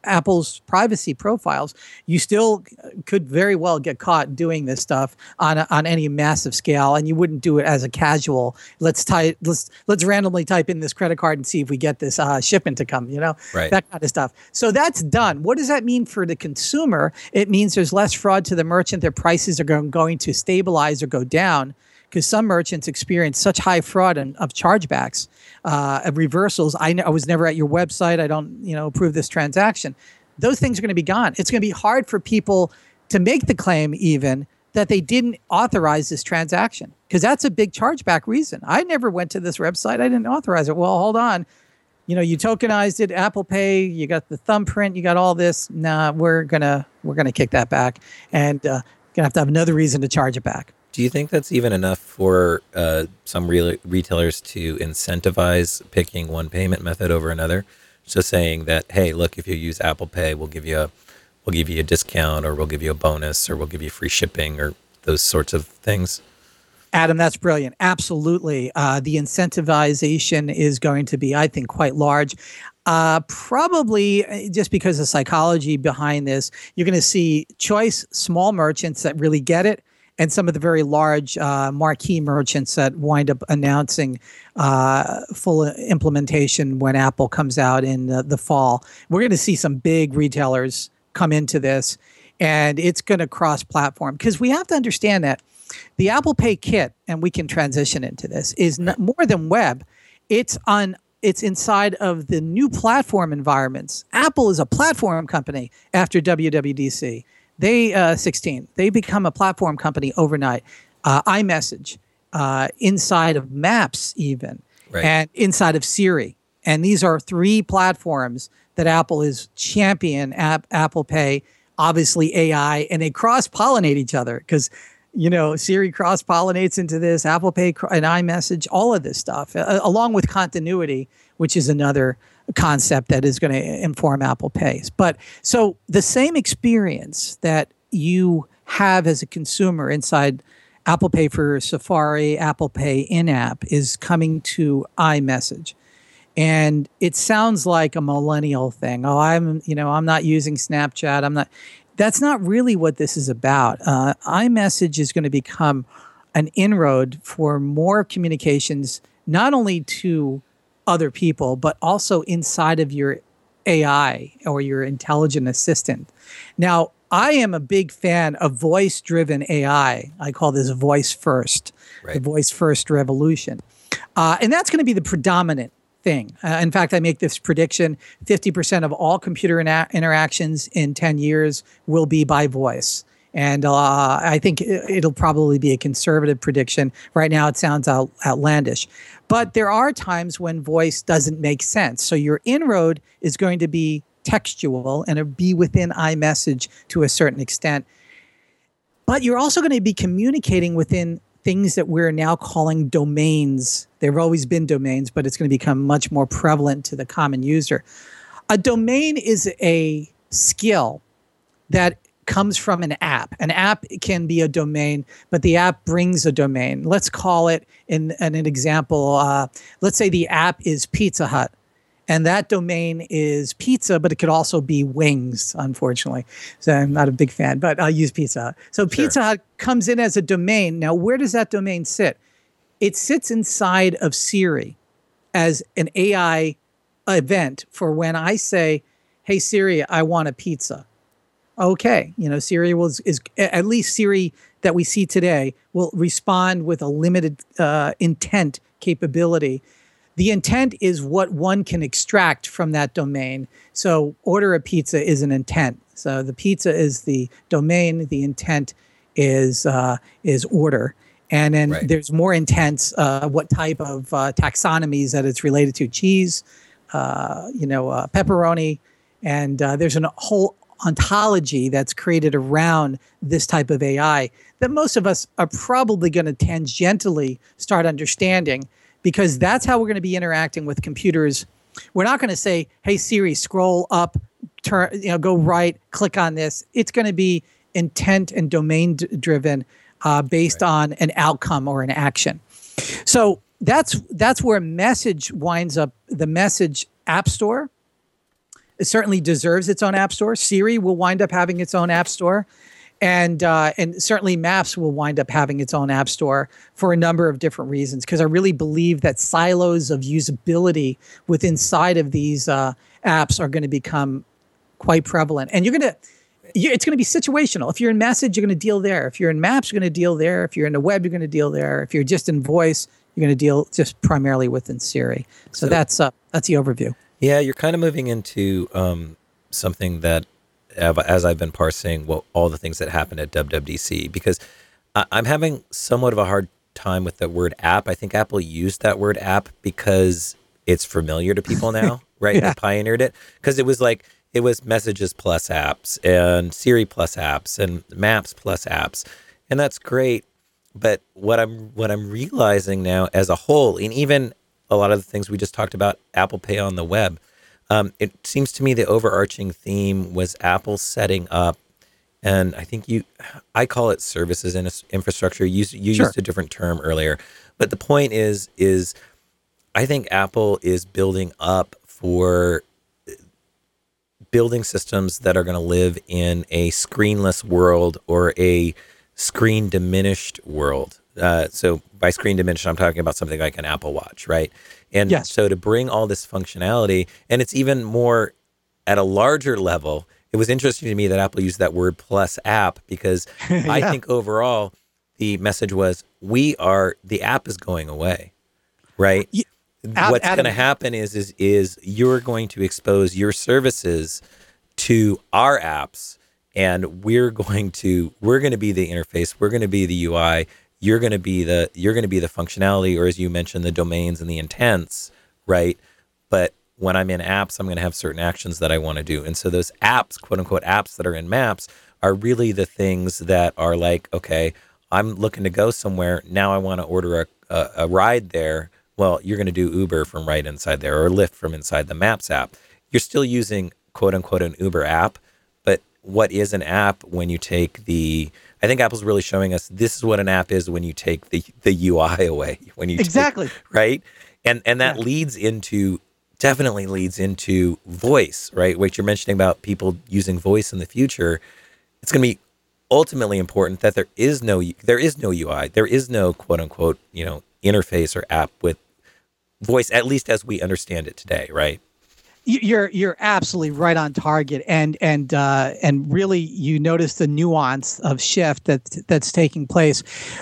Apple's privacy profiles, you still could very well get caught doing this stuff on a, on any massive scale, and you wouldn't do it as a casual. Let's type let's let's randomly type in this credit card and see if we get this uh, shipment to come. You know, right. That kind of stuff. So that's done. What does that mean for the consumer? It means there's less fraud to the merchant. Their prices are going, going to stabilize or go down, because some merchants experience such high fraud and of chargebacks, uh, of reversals. I, I was never at your website. I don't, you know, approve this transaction. Those things are going to be gone. It's going to be hard for people to make the claim even that they didn't authorize this transaction, because that's a big chargeback reason. I never went to this website. I didn't authorize it. Well, hold on. You know, you tokenized it, Apple Pay, you got the thumbprint, you got all this. Nah, we're gonna we're gonna kick that back, and uh, gonna have to have another reason to charge it back. Do you think that's even enough for uh, some re- retailers to incentivize picking one payment method over another? So saying that, hey, look, if you use Apple Pay, we'll give you a we'll give you a discount, or we'll give you a bonus, or we'll give you free shipping, or those sorts of things. Adam, that's brilliant. Absolutely. Uh, the incentivization is going to be, I think, quite large. Uh, probably just because of psychology behind this, you're going to see choice small merchants that really get it, and some of the very large uh, marquee merchants that wind up announcing uh, full implementation when Apple comes out in the, the fall. We're going to see some big retailers come into this, and it's going to cross-platform, because we have to understand that the Apple Pay kit, and we can transition into this, is not more than web. It's on. It's inside of the new platform environments. Apple is a platform company after W W D C. They uh, sixteen. They become a platform company overnight. Uh, iMessage, uh, inside of Maps, even, right. And inside of Siri. And these are three platforms that Apple is champion. App, Apple Pay, obviously A I, and they cross-pollinate each other, because, you know, Siri cross-pollinates into this, Apple Pay and iMessage, all of this stuff, uh, along with continuity, which is another concept that is going to inform Apple Pay. But so the same experience that you have as a consumer inside Apple Pay for Safari, Apple Pay in-app, is coming to iMessage. And it sounds like a millennial thing. Oh, I'm, you know, I'm not using Snapchat. I'm not. That's not really what this is about. Uh, iMessage is going to become an inroad for more communications, not only to other people, but also inside of your A I or your intelligent assistant. Now, I am a big fan of voice-driven A I. I call this voice first, right. The voice first revolution. Uh, and that's going to be the predominant thing. Uh, in fact, I make this prediction: fifty percent of all computer ina- interactions in ten years will be by voice. And uh, I think it'll probably be a conservative prediction. Right now, it sounds out, outlandish. But there are times when voice doesn't make sense. So your inroad is going to be textual, and it'll be within iMessage to a certain extent. But you're also going to be communicating within things that we're now calling domains. There have always been domains, but it's going to become much more prevalent to the common user. A domain is a skill that comes from an app. An app can be a domain, but the app brings a domain. Let's call it, in, in an example, uh, let's say the app is Pizza Hut. And that domain is pizza, but it could also be wings, unfortunately. So I'm not a big fan, but I'll use Pizza Hut. So sure. Pizza Hut comes in as a domain. Now, where does that domain sit? It sits inside of Siri as an A I event for when I say, hey, Siri, I want a pizza. Okay, you know, Siri will, is, at least Siri that we see today, will respond with a limited uh, intent capability. The intent is what one can extract from that domain. So order a pizza is an intent. So the pizza is the domain. The intent is uh, is order. And then right. there's more intents, uh, what type of uh, taxonomies that it's related to. Cheese, uh, you know, uh, pepperoni. And uh, there's a whole ontology that's created around this type of A I that most of us are probably going to tangentially start understanding, because that's how we're going to be interacting with computers. We're not going to say, hey, Siri, scroll up, turn, you know, go right, click on this. It's going to be intent and domain d- driven uh, based right. on an outcome or an action. So that's that's where message winds up, the message app store. certainly deserves its own app store. Siri will wind up having its own app store. And uh, and certainly Maps will wind up having its own app store for a number of different reasons, because I really believe that silos of usability within inside of these uh, apps are going to become quite prevalent. And you're going to, it's going to be situational. If you're in Message, you're going to deal there. If you're in Maps, you're going to deal there. If you're in the web, you're going to deal there. If you're just in voice, you're going to deal just primarily within Siri. So, so that's uh, that's the overview. Yeah, you're kind of moving into um, something that, as I've been parsing well, all the things that happened at W W D C, because I, I'm having somewhat of a hard time with the word app. I think Apple used that word app because it's familiar to people now, right? Yeah. They pioneered it because it was like, it was Messages plus apps and Siri plus apps and Maps plus apps. And that's great. But what I'm what I'm realizing now as a whole, and even a lot of the things we just talked about, Apple Pay on the web, Um, it seems to me the overarching theme was Apple setting up, and I think you, I call it services in infrastructure. You, you Sure. used a different term earlier, but the point is, is I think Apple is building up for building systems that are going to live in a screenless world or a screen diminished world. Uh, so by screen diminished, I'm talking about something like an Apple Watch, right? And Yes. so to bring all this functionality, and it's even more at a larger level, it was interesting to me that Apple used that word plus app, because I Yeah. think overall the message was, we are, the app is going away, right? Yeah. Ad- What's Adam- going to happen is, is, is you're going to expose your services to our apps, and we're going to, we're going to be the interface. We're going to be the U I. You're going to be the you're going to be the functionality, or as you mentioned, the domains and the intents, right? But when I'm in apps, I'm going to have certain actions that I want to do, and so those apps, quote unquote, apps that are in Maps, are really the things that are like, okay, I'm looking to go somewhere now. I want to order a a, a ride there. Well, you're going to do Uber from right inside there, or Lyft from inside the Maps app. You're still using quote unquote an Uber app, but what is an app when you take the I think Apple's really showing us this is what an app is when you take the, the U I away. When you Exactly. take, right? And and that Yeah. leads into, definitely leads into voice, right? What you're mentioning about people using voice in the future. It's going to be ultimately important that there is no there is no U I. There is no quote unquote, you know, interface or app with voice, at least as we understand it today, right? You- You're you're absolutely right on target, and and uh, and really you notice the nuance of shift that that's taking place.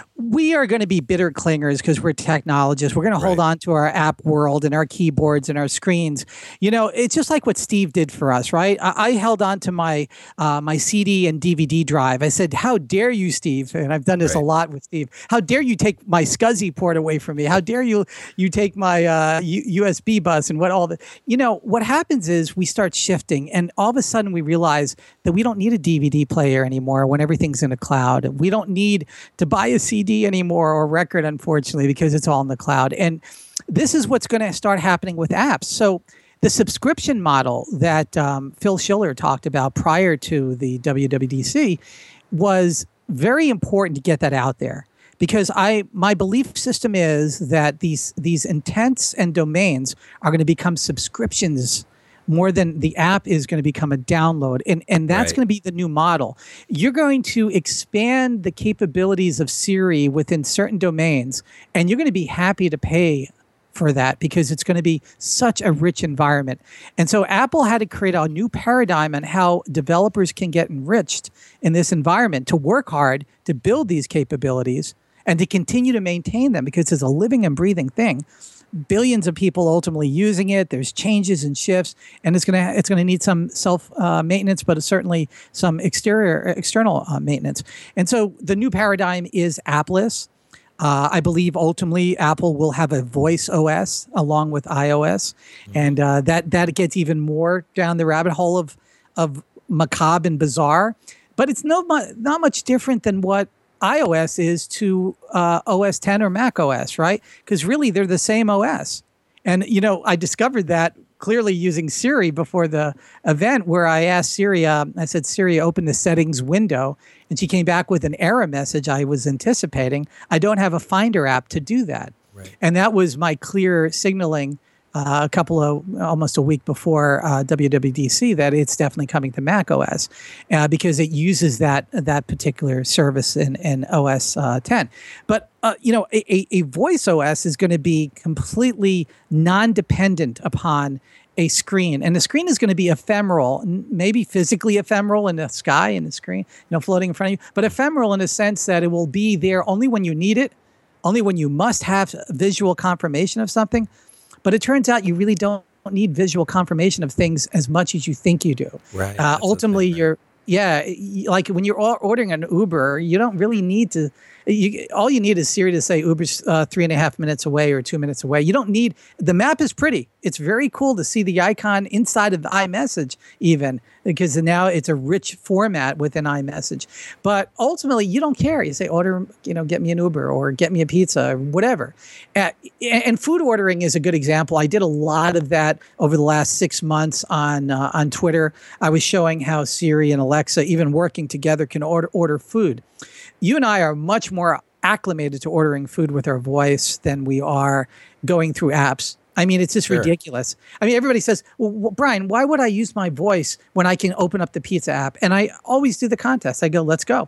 We are going to be bitter clingers because we're technologists. We're going to hold Right. on to our app world and our keyboards and our screens. You know, it's just like what Steve did for us, right? I, I held on to my uh, my C D and D V D drive. I said, "How dare you, Steve?" And I've done this Right. a lot with Steve. How dare you take my SCSI port away from me? How dare you you take my uh, U- USB bus and what all the you know what happens is we start shifting, and all of a sudden we realize that we don't need a D V D player anymore when everything's in the cloud. We don't need to buy a C D anymore or record, unfortunately, because it's all in the cloud. And this is what's going to start happening with apps. So the subscription model that um, Phil Schiller talked about prior to the W W D C was very important to get that out there. Because I, my belief system is that these these intents and domains are going to become subscriptions more than the app is going to become a download. And, and that's Right. going to be the new model. You're going to expand the capabilities of Siri within certain domains, and you're going to be happy to pay for that because it's going to be such a rich environment. And so Apple had to create a new paradigm on how developers can get enriched in this environment to work hard to build these capabilities and to continue to maintain them because it's a living and breathing thing. Billions of people ultimately using it. There's changes and shifts, and it's gonna it's gonna need some self uh, maintenance, but certainly some exterior external uh, maintenance. And so the new paradigm is appless. Uh, I believe ultimately Apple will have a voice O S along with iOS, and uh, that that gets even more down the rabbit hole of of macabre and bizarre. But it's no mu- not much different than what iOS is to uh, O S ten or Mac O S, right? Because really they're the same O S. And, you know, I discovered that clearly using Siri before the event where I asked Siri, uh, I said, Siri, open the settings window. And she came back with an error message I was anticipating. I don't have a Finder app to do that. Right. And that was my clear signaling uh, a couple of almost a week before uh, W W D C that it's definitely coming to Mac O S uh, because it uses that that particular service in, in O S uh, ten. But uh, you know, a, a voice O S is going to be completely non-dependent upon a screen, and the screen is going to be ephemeral, maybe physically ephemeral in the sky in the screen, you know, floating in front of you, but ephemeral in the sense that it will be there only when you need it, only when you must have visual confirmation of something. But it turns out you really don't need visual confirmation of things as much as you think you do. Right. Uh, ultimately, you're yeah, like when you're ordering an Uber, you don't really need to. You, all you need is Siri to say Uber's uh, three and a half minutes away or two minutes away. You don't need, the map is pretty. It's very cool to see the icon inside of the iMessage even, because now it's a rich format within iMessage. But ultimately, you don't care. You say, order, you know, get me an Uber or get me a pizza or whatever. Uh, and food ordering is a good example. I did a lot of that over the last six months on uh, on Twitter. I was showing how Siri and Alexa, even working together, can order order food. You and I are much more acclimated to ordering food with our voice than we are going through apps. I mean, it's just sure. ridiculous. I mean, everybody says, well, Brian, why would I use my voice when I can open up the pizza app? And I always do the contest. I go, let's go.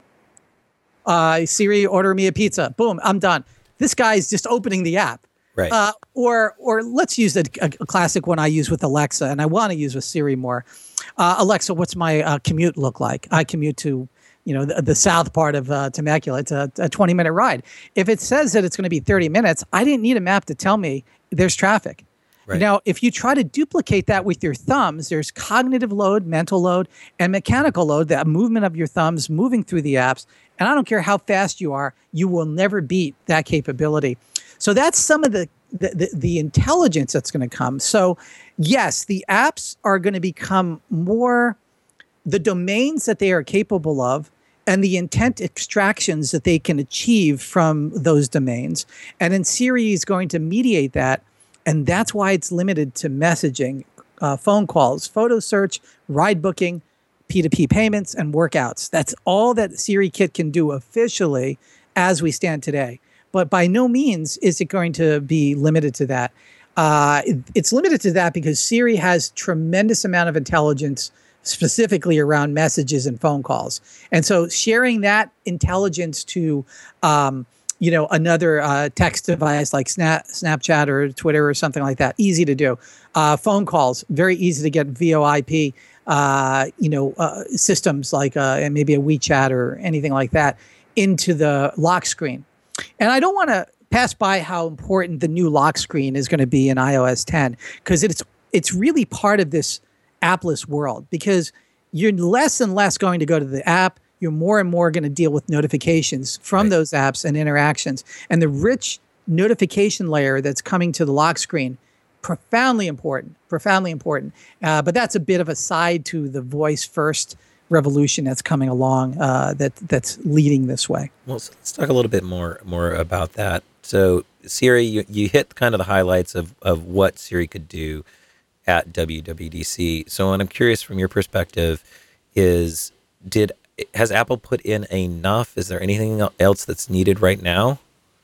Uh, Siri, order me a pizza. Boom, I'm done. This guy is just opening the app. Right. Uh, or or let's use a, a, a classic one I use with Alexa, and I want to use with Siri more. Uh, Alexa, what's my uh, commute look like? I commute to you know, the, the south part of uh, Temecula. It's a, a twenty minute ride. If it says that it's going to be thirty minutes, I didn't need a map to tell me there's traffic. Right. Now, if you try to duplicate that with your thumbs, there's cognitive load, mental load, and mechanical load, that movement of your thumbs moving through the apps. And I don't care how fast you are, you will never beat that capability. So that's some of the, the, the, the intelligence that's going to come. So yes, the apps are going to become more, the domains that they are capable of and the intent extractions that they can achieve from those domains. And then Siri is going to mediate that. And that's why it's limited to messaging, uh, phone calls, photo search, ride booking, P two P payments, and workouts. That's all that Siri Kit can do officially as we stand today. But by no means is it going to be limited to that. Uh, it, it's limited to that because Siri has tremendous amount of intelligence specifically around messages and phone calls. And so sharing that intelligence to, um, you know, another uh, text device like Snap, Snapchat or Twitter or something like that, easy to do. Uh, phone calls, very easy to get V O I P, uh, you know, uh, systems like uh, maybe a WeChat or anything like that into the lock screen. And I don't want to pass by how important the new lock screen is going to be in i O S ten, because it's it's really part of this appless world, because you're less and less going to go to the app. You're more and more going to deal with notifications from right. those apps and interactions. And the rich notification layer that's coming to the lock screen, profoundly important, profoundly important. Uh, but that's a bit of a side to the voice first revolution that's coming along uh, that that's leading this way. Well, so let's talk a little bit more more about that. So Siri, you, you hit kind of the highlights of, of what Siri could do at W W D C. So what I'm curious from your perspective is, did has Apple put in enough? Is there anything else that's needed right now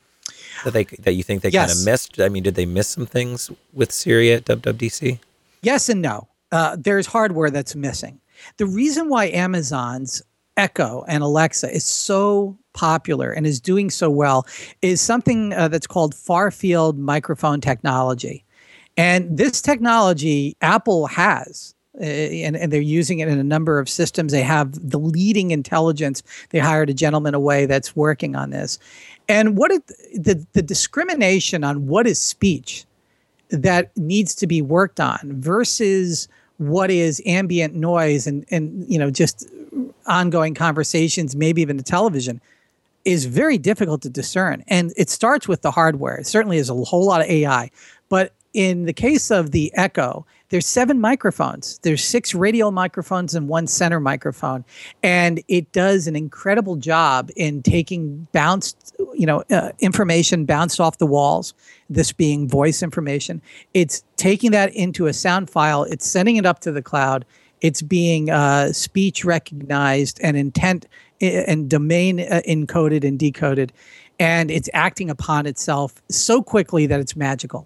that they that you think they yes. kind of missed? I mean, did they miss some things with Siri at W W D C? Yes and no. Uh, there's hardware that's missing. The reason why Amazon's Echo and Alexa is so popular and is doing so well is something uh, that's called far-field microphone technology. And this technology Apple has, uh, and, and they're using it in a number of systems. They have the leading intelligence. They hired a gentleman away that's working on this. And what it, the, the discrimination on what is speech that needs to be worked on versus what is ambient noise and, and you know, just ongoing conversations, maybe even the television, is very difficult to discern. And it starts with the hardware. It certainly is a whole lot of A I. But in the case of the Echo, there's seven microphones. There's six radial microphones and one center microphone. And it does an incredible job in taking bounced, you know, uh, information bounced off the walls, this being voice information. It's taking that into a sound file. It's sending it up to the cloud. It's being uh, speech recognized and intent and domain uh, encoded and decoded. And it's acting upon itself so quickly that it's magical.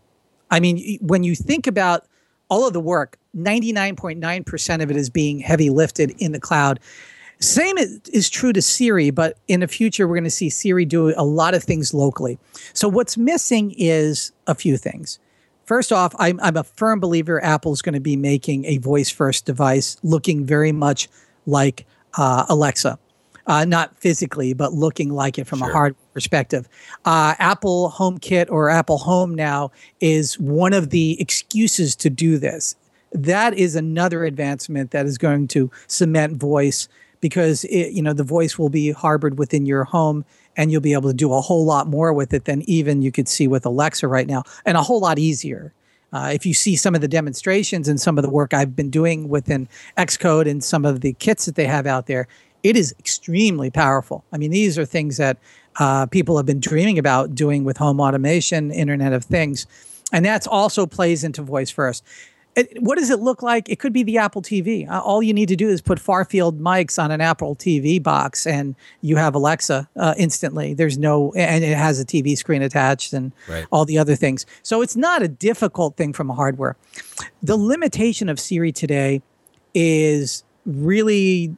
I mean, when you think about all of the work, ninety-nine point nine percent of it is being heavy lifted in the cloud. Same is true to Siri, but in the future, we're going to see Siri do a lot of things locally. So what's missing is a few things. First off, I'm, I'm a firm believer Apple's going to be making a voice-first device looking very much like uh, Alexa. Uh, not physically, but looking like it from sure. a hardware perspective. Uh, Apple HomeKit or Apple Home now is one of the excuses to do this. That is another advancement that is going to cement voice, because it, you know, the voice will be harbored within your home, and you'll be able to do a whole lot more with it than even you could see with Alexa right now, and a whole lot easier. Uh, if you see some of the demonstrations and some of the work I've been doing within Xcode and some of the kits that they have out there, it is extremely powerful. I mean, these are things that uh, people have been dreaming about doing with home automation, Internet of Things, and that's also plays into voice first. It, what does it look like? It could be the Apple T V. Uh, all you need to do is put far-field mics on an Apple T V box, and you have Alexa uh, instantly. There's no, and it has a T V screen attached and right. all the other things. So it's not a difficult thing from a hardware. The limitation of Siri today is really,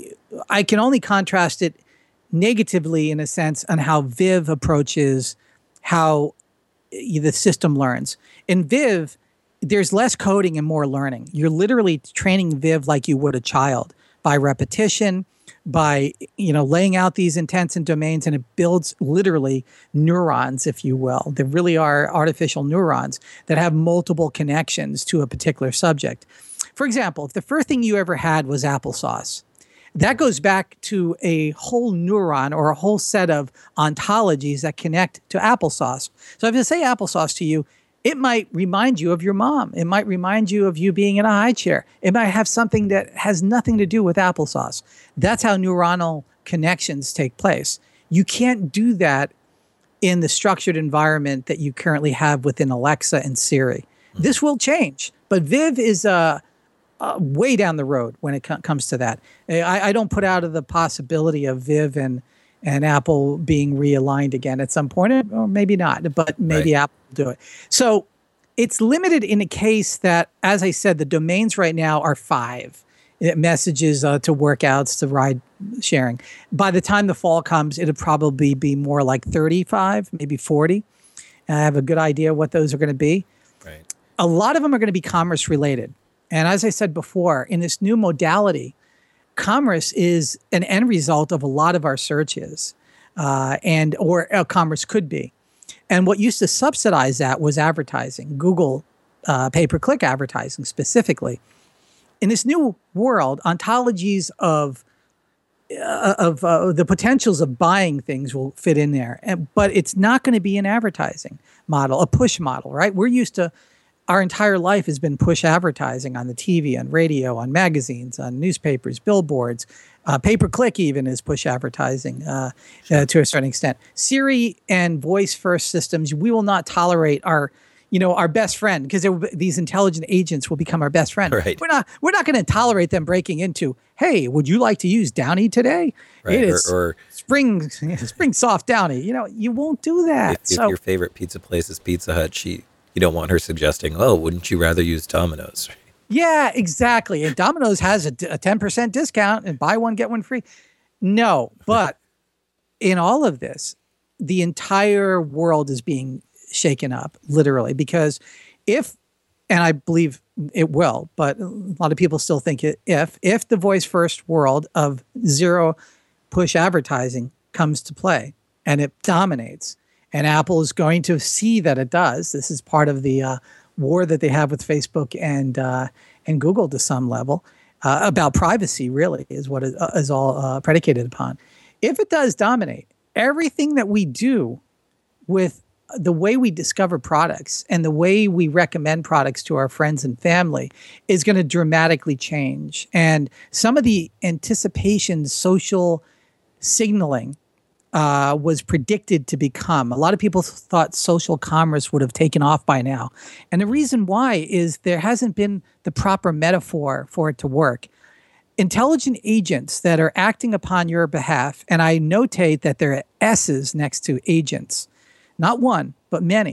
I can only contrast it negatively in a sense on how Viv approaches how the system learns. In Viv, there's less coding and more learning. You're literally training Viv like you would a child by repetition, by, you know, laying out these intents and domains, and it builds literally neurons, if you will. There really are artificial neurons that have multiple connections to a particular subject. For example, if the first thing you ever had was applesauce, that goes back to a whole neuron or a whole set of ontologies that connect to applesauce. So if I say applesauce to you, it might remind you of your mom. It might remind you of you being in a high chair. It might have something that has nothing to do with applesauce. That's how neuronal connections take place. You can't do that in the structured environment that you currently have within Alexa and Siri. Mm-hmm. This will change, but Viv is uh, uh, way down the road when it co- comes to that. I, I don't put out of the possibility of Viv and and Apple being realigned again at some point, or maybe not, but maybe right. Apple will do it. So it's limited in a case that, as I said, the domains right now are five. It messages uh, to workouts, to ride sharing. By the time the fall comes, it'll probably be more like thirty-five, maybe forty. And I have a good idea what those are going to be. Right. A lot of them are going to be commerce related. And as I said before, in this new modality, commerce is an end result of a lot of our searches, uh, and or uh, commerce could be. And what used to subsidize that was advertising, Google uh, pay-per-click advertising specifically. In this new world, ontologies of uh, of uh, the potentials of buying things will fit in there, and, but it's not going to be an advertising model, a push model, right? We're used to. Our entire life has been push advertising on the T V, on radio, on magazines, on newspapers, billboards. Uh, pay-per-click even is push advertising uh, sure. uh, to a certain extent. Siri and voice-first systems, we will not tolerate our, you know, our best friend, because these intelligent agents will become our best friend. Right. We're not, we're not going to tolerate them breaking into, hey, would you like to use Downy today? Right. It is or, or spring, spring soft Downy. You know, you won't do that. If, so, if your favorite pizza place is Pizza Hut, she. You don't want her suggesting, oh, wouldn't you rather use Domino's? Yeah, exactly. And Domino's has a, a ten percent discount and buy one, get one free. No, but in all of this, the entire world is being shaken up, literally, because if, and I believe it will, but a lot of people still think it, if, if the voice first world of zero push advertising comes to play and it dominates, and Apple is going to see that it does. This is part of the uh, war that they have with Facebook and uh, and Google to some level uh, about privacy. Really, is what it uh, is all uh, predicated upon. If it does dominate, everything that we do with the way we discover products and the way we recommend products to our friends and family is going to dramatically change. And some of the anticipation, social signaling. Uh, was predicted to become. A lot of people thought social commerce would have taken off by now. And the reason why is there hasn't been the proper metaphor for it to work. Intelligent agents that are acting upon your behalf, and I notate that there are S's next to agents, not one, but many,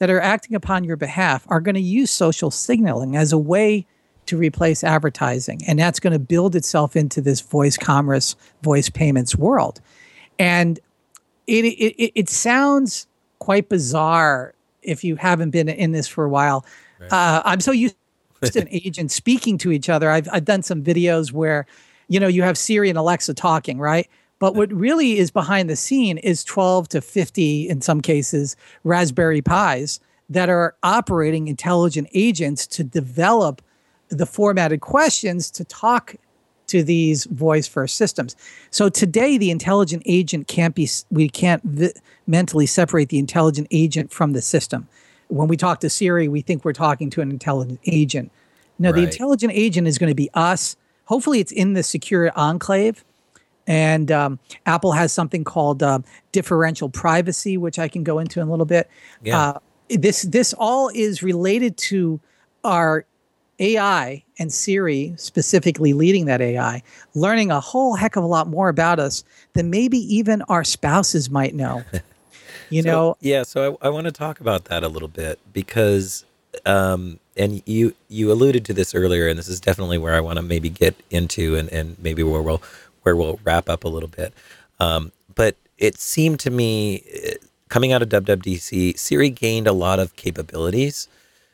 that are acting upon your behalf are going to use social signaling as a way to replace advertising. And that's going to build itself into this voice commerce, voice payments world. And it, it, it sounds quite bizarre if you haven't been in this for a while. Right. Uh, I'm so used to an agent speaking to each other. I've, I've done some videos where, you know, you have Siri and Alexa talking, right? But what really is behind the scene is twelve to fifty, in some cases, Raspberry Pis that are operating intelligent agents to develop the formatted questions to talk to these voice first systems. So today, the intelligent agent can't be, we can't vi- mentally separate the intelligent agent from the system. When we talk to Siri, we think we're talking to an intelligent agent. No, right. The intelligent agent is going to be us. Hopefully it's in the secure enclave. And um, Apple has something called uh, differential privacy, which I can go into in a little bit. Yeah. Uh, this this all is related to our A I and Siri, specifically leading that A I, learning a whole heck of a lot more about us than maybe even our spouses might know. You so, know? Yeah, so I, I want to talk about that a little bit because, um, and you you alluded to this earlier, and this is definitely where I want to maybe get into and, and maybe where we'll where we'll wrap up a little bit. Um, but it seemed to me, coming out of W W D C, Siri gained a lot of capabilities,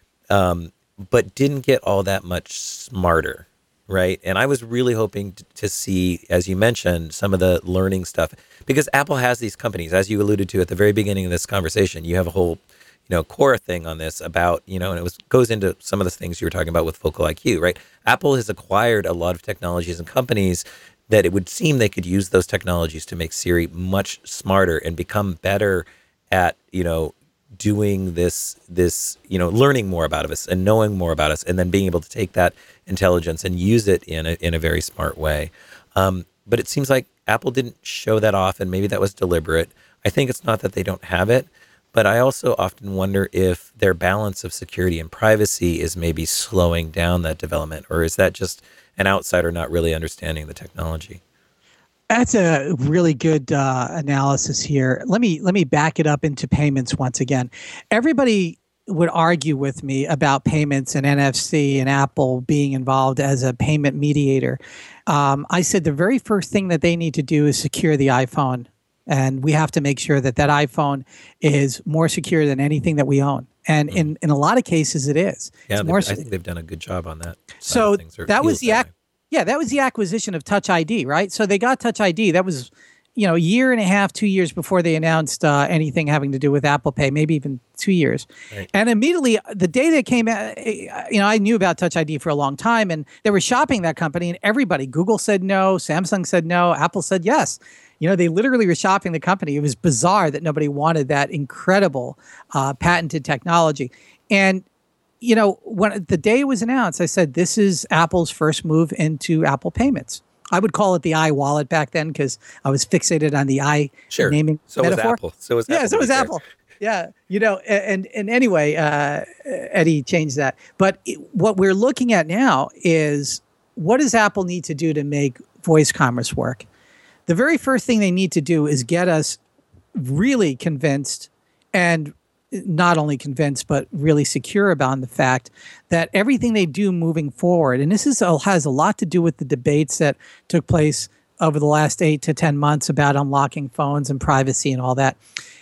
um, but didn't get all that much smarter, right? And I was really hoping to, to see, as you mentioned, some of the learning stuff, because Apple has these companies, as you alluded to at the very beginning of this conversation. You have a whole, you know, core thing on this about, you know, and it was goes into some of the things you were talking about with Focal I Q, right? Apple has acquired a lot of technologies and companies that it would seem they could use those technologies to make Siri much smarter and become better at, you know, doing this, this, you know, learning more about us and knowing more about us, and then being able to take that intelligence and use it in a, in a very smart way. Um, but it seems like Apple didn't show that off, and maybe that was deliberate. I think it's not that they don't have it, but I also often wonder if their balance of security and privacy is maybe slowing down that development, or is that just an outsider not really understanding the technology? That's a really good uh, analysis here. Let me let me back it up into payments once again. Everybody would argue with me about payments and N F C and Apple being involved as a payment mediator. Um, I said the very first thing that they need to do is secure the iPhone. And we have to make sure that that iPhone is more secure than anything that we own. And mm. in, in a lot of cases, it is. Yeah, more I think they've done a good job on that. So that was the ac- yeah, that was the acquisition of Touch I D, right? So they got Touch I D. That was, you know, a year and a half, two years before they announced uh, anything having to do with Apple Pay, maybe even two years. Right. And immediately, the day that came out, you know, I knew about Touch I D for a long time, and they were shopping that company, and everybody, Google said no, Samsung said no, Apple said yes. You know, they literally were shopping the company. It was bizarre that nobody wanted that incredible uh, patented technology. And, you know, when the day it was announced, I said, this is Apple's first move into Apple payments. I would call it the iWallet back then because I was fixated on the i sure. naming so metaphor. Was Apple. So was Apple. Yeah, so was Apple. Yeah, you know, and and anyway, uh, Eddie changed that. But it, what we're looking at now is, what does Apple need to do to make voice commerce work? The very first thing they need to do is get us really convinced, and not only convinced, but really secure about the fact that everything they do moving forward, and this is has a lot to do with the debates that took place over the last eight to ten months about unlocking phones and privacy and all that.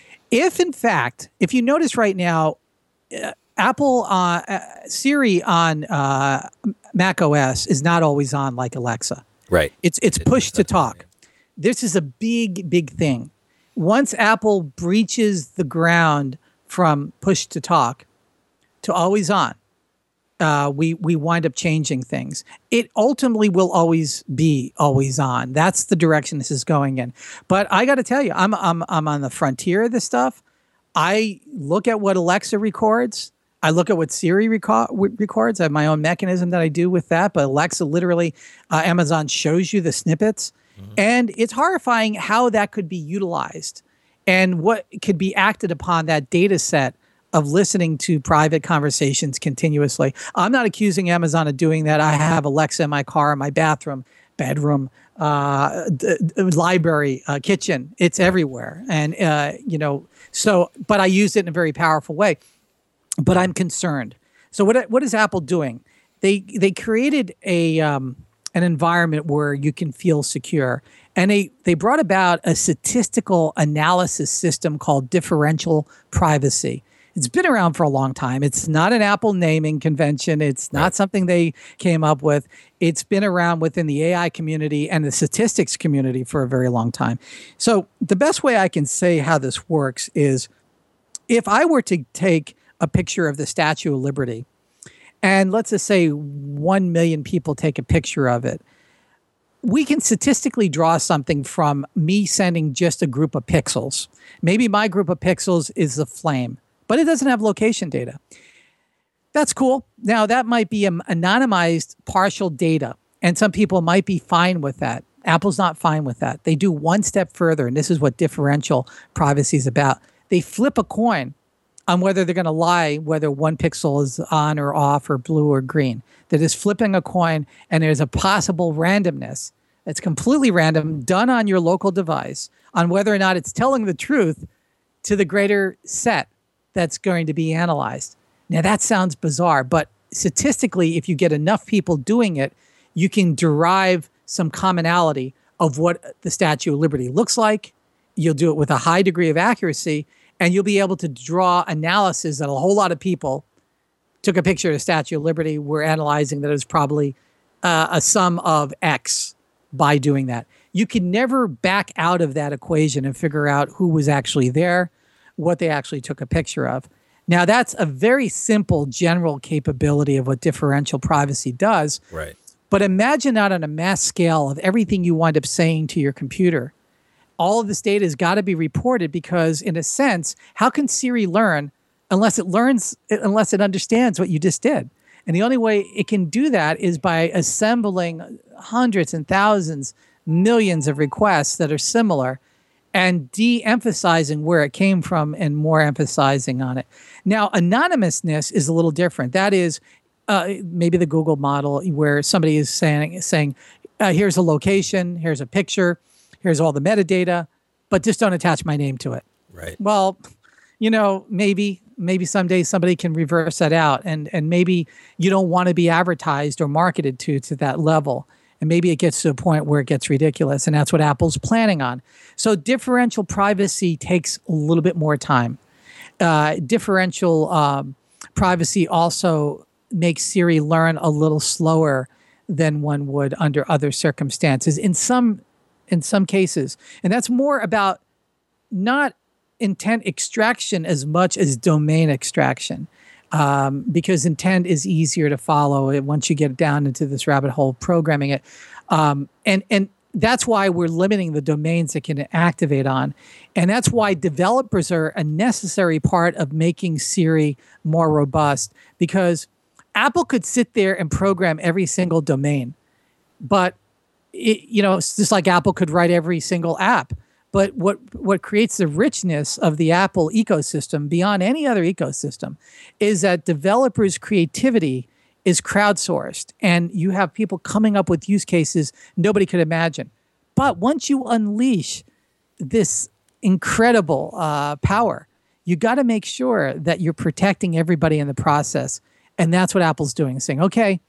If, in fact, if you notice right now, uh, Apple uh, uh, Siri on uh, Mac O S is not always on like Alexa. Right. It's it's push to talk. This is a big, big thing. Once Apple breaches the ground from push to talk to always on, uh, we we wind up changing things. It ultimately will always be always on. That's the direction this is going in. But I got to tell you, I'm I'm I'm on the frontier of this stuff. I look at what Alexa records. I look at what Siri reco- records. I have my own mechanism that I do with that. But Alexa, literally, uh, Amazon shows you the snippets. Mm-hmm. And it's horrifying how that could be utilized and what could be acted upon that data set of listening to private conversations continuously. I'm not accusing Amazon of doing that. I have Alexa in my car, in my bathroom, bedroom, uh, d- d- library, uh, kitchen. It's everywhere. And, uh, you know, so, but I use it in a very powerful way. but I'm concerned. So what what is Apple doing? They they created a um, an environment where you can feel secure, and they they brought about a statistical analysis system called differential privacy. It's been around for a long time. It's not an Apple naming convention. It's not right. something they came up with. It's been around within the A I community and the statistics community for a very long time. So the best way I can say how this works is if I were to take a picture of the Statue of Liberty, and let's just say one million people take a picture of it, we can statistically draw something from me sending just a group of pixels. Maybe my group of pixels is the flame, but it doesn't have location data. That's cool. Now, that might be an anonymized partial data, and some people might be fine with that. Apple's not fine with that. They do one step further, and this is what differential privacy is about. They flip a coin on whether they're going to lie, whether one pixel is on or off or blue or green. They're just flipping a coin, and there's a possible randomness. It's completely random, done on your local device, on whether or not it's telling the truth to the greater set that's going to be analyzed. Now, that sounds bizarre, but statistically, if you get enough people doing it, you can derive some commonality of what the Statue of Liberty looks like. You'll do it with a high degree of accuracy, and you'll be able to draw analysis that a whole lot of people took a picture of the Statue of Liberty. We're analyzing that it was probably uh, a sum of X by doing that. You can never back out of that equation and figure out who was actually there, what they actually took a picture of. Now, that's a very simple general capability of what differential privacy does. Right. But imagine that on a mass scale of everything you wind up saying to your computer. All of this data has got to be reported because, in a sense, how can Siri learn unless it learns, unless it understands what you just did? And the only way it can do that is by assembling hundreds and thousands, millions of requests that are similar and de-emphasizing where it came from and more emphasizing on it. Now, anonymousness is a little different. That is uh, maybe the Google model where somebody is saying, saying uh, here's a location, here's a picture, here's all the metadata, but just don't attach my name to it. Right. Well, you know, maybe maybe someday somebody can reverse that out, and and maybe you don't want to be advertised or marketed to to that level. And maybe it gets to a point where it gets ridiculous, and that's what Apple's planning on. So differential privacy takes a little bit more time. Uh, differential um, privacy also makes Siri learn a little slower than one would under other circumstances in some in some cases. And that's more about not intent extraction as much as domain extraction. Um, because intent is easier to follow once you get down into this rabbit hole programming it. Um, and, and that's why we're limiting the domains it can activate on. And that's why developers are a necessary part of making Siri more robust, because Apple could sit there and program every single domain. But, it, you know, it's just like Apple could write every single app. But what what creates the richness of the Apple ecosystem beyond any other ecosystem is that developers' creativity is crowdsourced, and you have people coming up with use cases nobody could imagine. But once you unleash this incredible uh, power, you got to make sure that you're protecting everybody in the process, and that's what Apple's doing, saying, okay,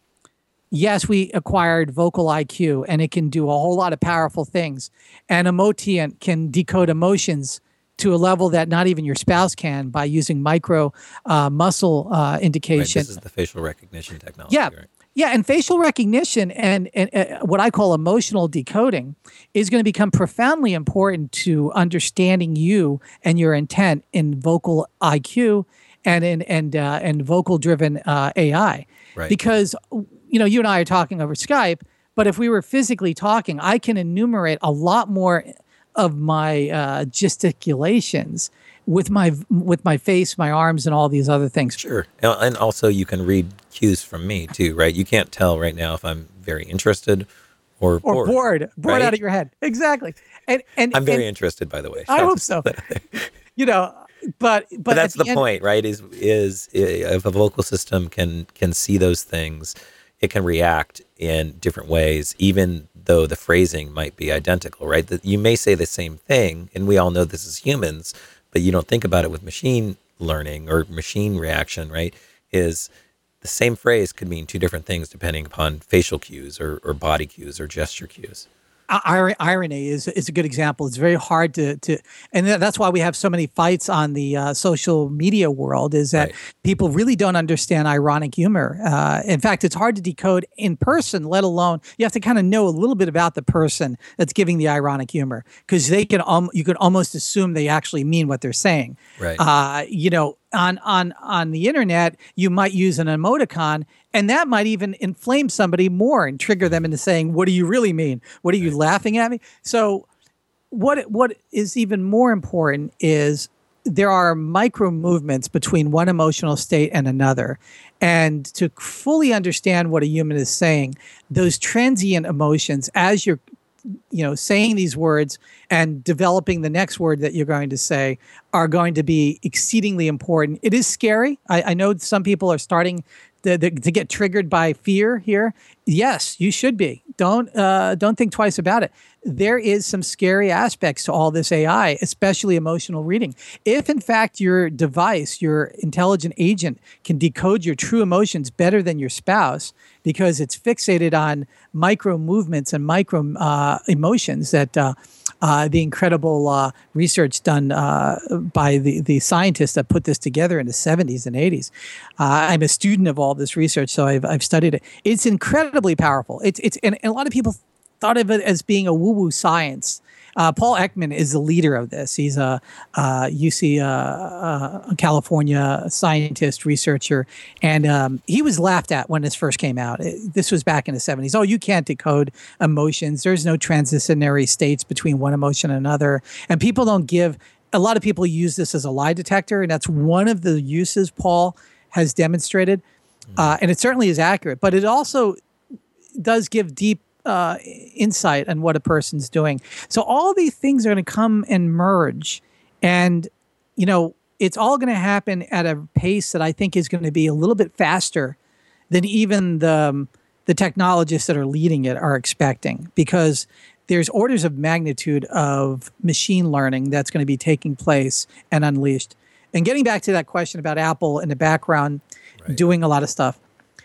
yes, we acquired Vocal I Q, and it can do a whole lot of powerful things. And Emotiant can decode emotions to a level that not even your spouse can by using micro uh, muscle uh, indication. Right, this is the facial recognition technology. Yeah, right? yeah, and facial recognition and, and uh, what I call emotional decoding is going to become profoundly important to understanding you and your intent in Vocal I Q and in and uh, and vocal-driven uh, A I. Right. Because you know, you and I are talking over Skype, but if we were physically talking, I can enumerate a lot more of my uh, gesticulations with my with my face, my arms, and all these other things. Sure. And also you can read cues from me too, right? You can't tell right now if I'm very interested or, or bored. bored. Bored right? out of your head. Exactly. And and I'm very and, interested, by the way. I hope so. you know, but but, but that's the, the point, right? Is is if a vocal system can can see those things, it can react in different ways, even though the phrasing might be identical, right? That you may say the same thing, and we all know this as humans, but you don't think about it with machine learning or machine reaction, right, is the same phrase could mean two different things depending upon facial cues or, or body cues or gesture cues. Ir- irony is is a good example. It's very hard to to, and that's why we have so many fights on the uh, social media world. Is that Right. people really don't understand ironic humor? Uh, in fact, it's hard to decode in person. Let alone you have to kind of know a little bit about the person that's giving the ironic humor, because they can um, you can almost assume they actually mean what they're saying. Right. Uh, you know, on on on the internet, you might use an emoticon, and that might even inflame somebody more and trigger them into saying, "What do you really mean? What are you laughing at me?" So, what what is even more important is there are micro movements between one emotional state and another, and to fully understand what a human is saying, those transient emotions as you're you know, saying these words and developing the next word that you're going to say are going to be exceedingly important. It is scary. I, I know some people are starting to, to, to get triggered by fear here. Yes, you should be. Don't uh, don't think twice about it. There is some scary aspects to all this A I, especially emotional reading. If in fact your device, your intelligent agent, can decode your true emotions better than your spouse because it's fixated on micro movements and micro uh, emotions that uh, uh, the incredible uh, research done uh, by the, the scientists that put this together in the seventies and eighties. Uh, I'm a student of all this research, so I've, I've studied it. It's incredibly powerful. It's, it's, and, and a lot of people thought of it as being a woo-woo science. Uh, Paul Ekman is the leader of this. He's a, a U C uh, uh, California scientist, researcher, and um, he was laughed at when this first came out. It, this was back in the seventies. Oh, you can't decode emotions. There's no transitionary states between one emotion and another. And people don't give, a lot of people use this as a lie detector, and that's one of the uses Paul has demonstrated. Uh, and it certainly is accurate, but it also does give deep Uh, insight on what a person's doing. So all these things are going to come and merge, and you know it's all going to happen at a pace that I think is going to be a little bit faster than even the um, the technologists that are leading it are expecting, because there's orders of magnitude of machine learning that's going to be taking place and unleashed. And getting back to that question about Apple in the background, right, doing a lot of stuff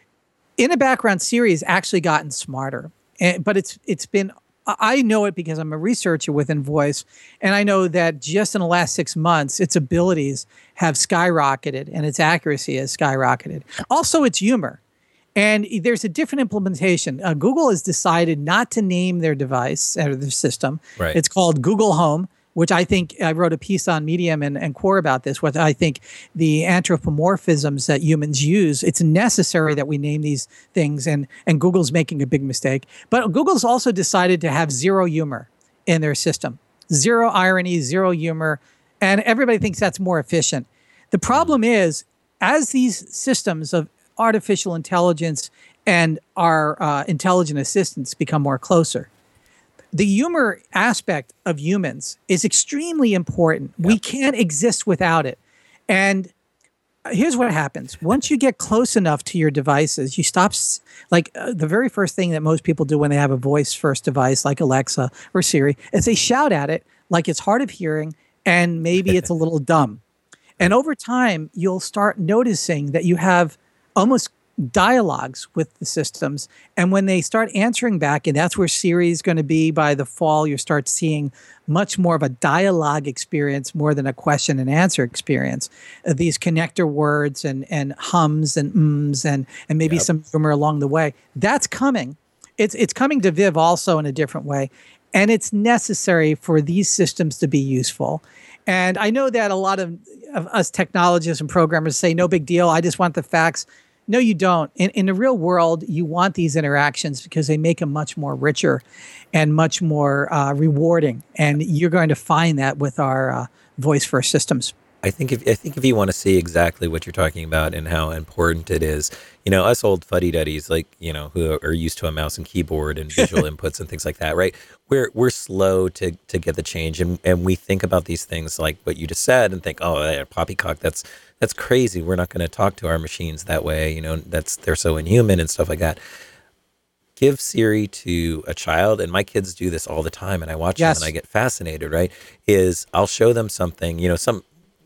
in the background, Siri has actually gotten smarter. And, but it's it's been, I know it because I'm a researcher within Voice, and I know that just in the last six months, its abilities have skyrocketed and its accuracy has skyrocketed. Also, its humor. And there's a different implementation. Uh, Google has decided not to name their device or their system. Right. It's called Google Home, which I think I wrote a piece on Medium and, and Quora about this, what I think the anthropomorphisms that humans use, it's necessary that we name these things, and, and Google's making a big mistake. But Google's also decided to have zero humor in their system. Zero irony, zero humor, and everybody thinks that's more efficient. The problem is, as these systems of artificial intelligence and our uh, intelligent assistants become more closer, the humor aspect of humans is extremely important. Yep. We can't exist without it. And here's what happens. Once you get close enough to your devices, you stop, like uh, the very first thing that most people do when they have a voice first device like Alexa or Siri is they shout at it like it's hard of hearing and maybe it's a little dumb. And over time, you'll start noticing that you have almost dialogues with the systems, and when they start answering back, and that's where Siri is going to be by the fall, you start seeing much more of a dialogue experience more than a question and answer experience. Uh, these connector words and and hums and ums and and maybe yep. some humor along the way. That's coming. It's it's coming to Viv also in a different way, and it's necessary for these systems to be useful. And I know that a lot of, of us technologists and programmers say, no big deal, I just want the facts. No, you don't. In, in the real world, you want these interactions because they make them much more richer and much more uh, rewarding. And you're going to find that with our uh, voice-first systems. I think if I think if you want to see exactly what you're talking about and how important it is, you know, us old fuddy-duddies, like, you know, who are used to a mouse and keyboard and visual inputs and things like that, right? We're we're slow to to get the change, and, and we think about these things like what you just said and think, oh, yeah, poppycock, that's that's crazy. We're not going to talk to our machines that way, you know. That's they're so inhuman and stuff like that. Give Siri to a child, and my kids do this all the time, and I watch yes. them and I get fascinated. Right? Is I'll show them something, you know, some.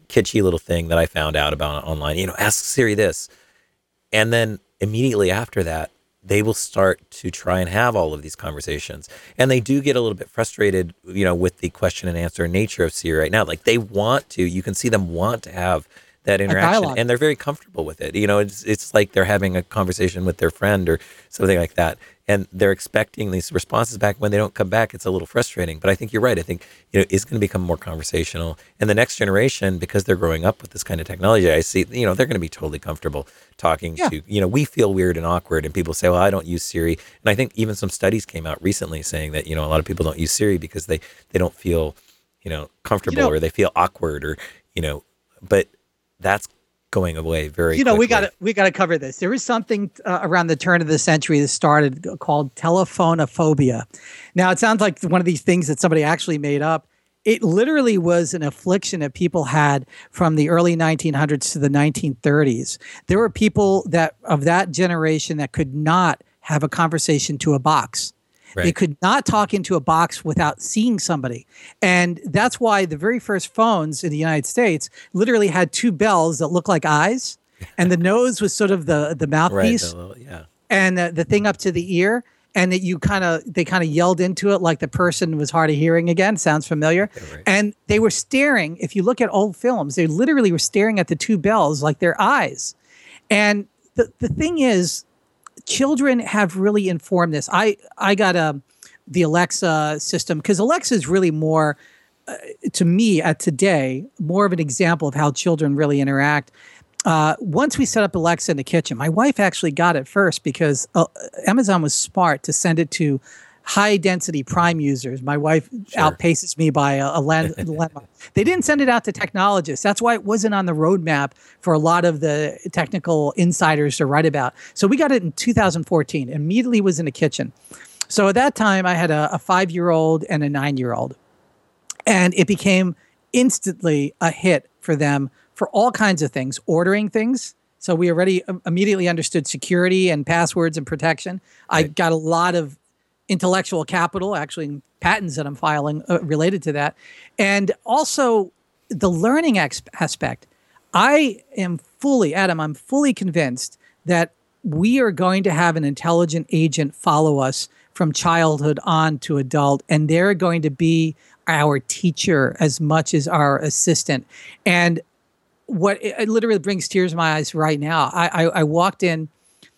kitschy little thing that I found out about online. You know, ask Siri this. And then immediately after that, they will start to try and have all of these conversations. And they do get a little bit frustrated, you know, with the question and answer nature of Siri right now. Like they want to, you can see them want to have that interaction and they're very comfortable with it. You know, it's it's like they're having a conversation with their friend or something like that. And they're expecting these responses back. When they don't come back, it's a little frustrating. But I think you're right. I think, you know, it's going to become more conversational. And the next generation, because they're growing up with this kind of technology, I see, you know, they're going to be totally comfortable talking yeah. to, you know, we feel weird and awkward and people say, well, I don't use Siri. And I think even some studies came out recently saying that, you know, a lot of people don't use Siri because they, they don't feel, you know, comfortable you know, or they feel awkward or, you know, but that's going away very you know quickly. we got to we got to cover this. There was something uh, around the turn of the century that started called telephonophobia. Now it sounds like one of these things that somebody actually made up. It literally was an affliction that people had from the early nineteen hundreds to the nineteen thirties. There were people that of that generation that could not have a conversation to a box. Right. They could not talk into a box without seeing somebody. And that's why the very first phones in the United States literally had two bells that looked like eyes. And the nose was sort of the, the mouthpiece. Right, the little, yeah. And the, the thing up to the ear. And that you kind of, they kind of yelled into it like the person was hard of hearing again. Sounds familiar. Yeah, right. And they were staring. If you look at old films, they literally were staring at the two bells like their eyes. And the, the thing is, children have really informed this. I, I got a, the Alexa system because Alexa is really more, uh, to me at today, more of an example of how children really interact. Uh, once we set up Alexa in the kitchen, my wife actually got it first because uh, Amazon was smart to send it to high density Prime users. My wife sure. outpaces me by a, a land, landmark. They didn't send it out to technologists. That's why it wasn't on the roadmap for a lot of the technical insiders to write about. So we got it in two thousand fourteen, immediately was in the kitchen. So at that time I had a, a five-year-old and a nine-year-old. And it became instantly a hit for them for all kinds of things, ordering things. So we already immediately understood security and passwords and protection. Right. I got a lot of intellectual capital, actually patents that I'm filing uh, related to that. And also the learning ex- aspect. I am fully, Adam, I'm fully convinced that we are going to have an intelligent agent follow us from childhood on to adult, and they're going to be our teacher as much as our assistant. And what it literally brings tears to my eyes right now. I, I, I walked in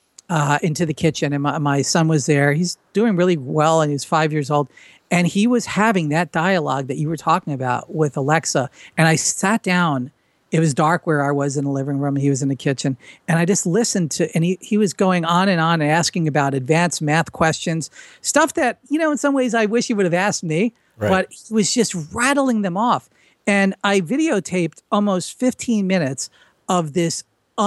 uh, into the kitchen, and my, my son was there. He's doing really well, and he's five years old. And he was having that dialogue that you were talking about with Alexa. And I sat down. It was dark where I was in the living room, and he was in the kitchen. And I just listened to, and he, he was going on and on and asking about advanced math questions, stuff that, you know, in some ways I wish he would have asked me, right. But he was just rattling them off. And I videotaped almost fifteen minutes of this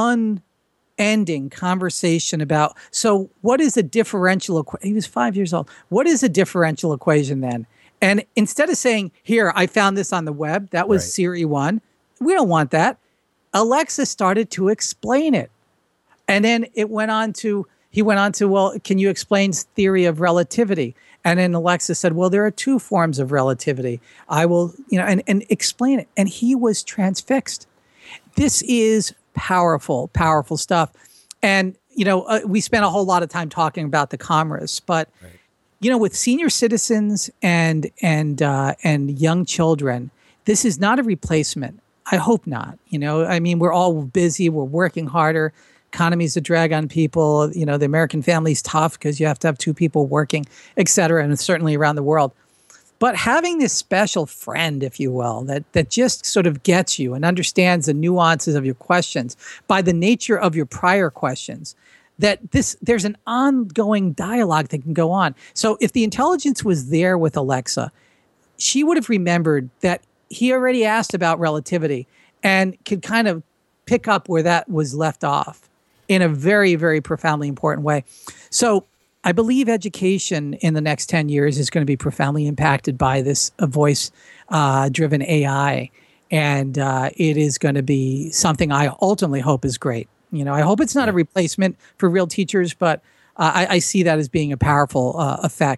unending conversation about, so what is a differential equation? He was five years old. What is a differential equation then? And instead of saying, here, I found this on the web, that was right. Siri one. We don't want that. Alexa started to explain it. And then it went on to, he went on to, well, can you explain theory of relativity? And then Alexa said, well, there are two forms of relativity. I will, you know, and, and explain it. And he was transfixed. This is powerful, powerful stuff. And, you know, uh, we spent a whole lot of time talking about the cameras, but, right. you know, with senior citizens and, and, uh, and young children, this is not a replacement. I hope not. You know, I mean, we're all busy. We're working harder. Economy's a drag on people. You know, the American family's tough because you have to have two people working, et cetera, and certainly around the world. But having this special friend, if you will, that that just sort of gets you and understands the nuances of your questions by the nature of your prior questions, that this there's an ongoing dialogue that can go on. So if the intelligence was there with Alexa, she would have remembered that he already asked about relativity and could kind of pick up where that was left off in a very, very profoundly important way. So I believe education in the next ten years is going to be profoundly impacted by this uh, voice-driven uh, A I. And uh, it is going to be something I ultimately hope is great. You know, I hope it's not a replacement for real teachers, but uh, I, I see that as being a powerful uh, effect.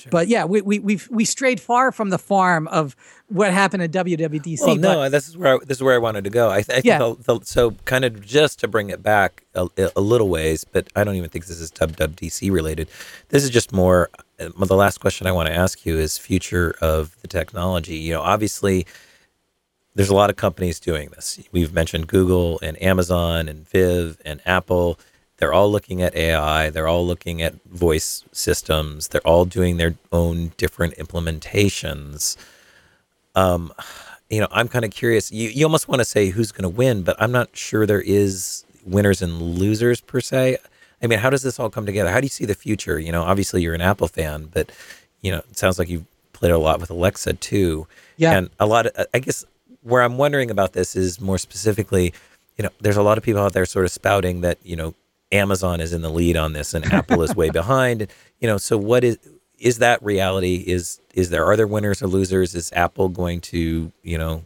Sure. But yeah, we we we we strayed far from the farm of what happened at W W D C. Well, no, but, this is where I, this is where I wanted to go. I, th- I think Yeah. the, the, so. Kind of just to bring it back a, a little ways, but I don't even think this is W W D C related. This is just more. Uh, the last question I want to ask you is future of the technology. You know, obviously, there's a lot of companies doing this. We've mentioned Google and Amazon and Viv and Apple. They're all looking at A I. They're all looking at voice systems. They're all doing their own different implementations. Um, you know, I'm kind of curious. You, you almost want to say who's going to win, but I'm not sure there is winners and losers per se. I mean, how does this all come together? How do you see the future? You know, obviously you're an Apple fan, but, you know, it sounds like you've played a lot with Alexa too. Yeah. And a lot of, I guess where I'm wondering about this is more specifically, you know, there's a lot of people out there sort of spouting that, you know, Amazon is in the lead on this and Apple is way behind. You know, so what is is that reality? Is is there are there winners or losers? Is Apple going to, you know,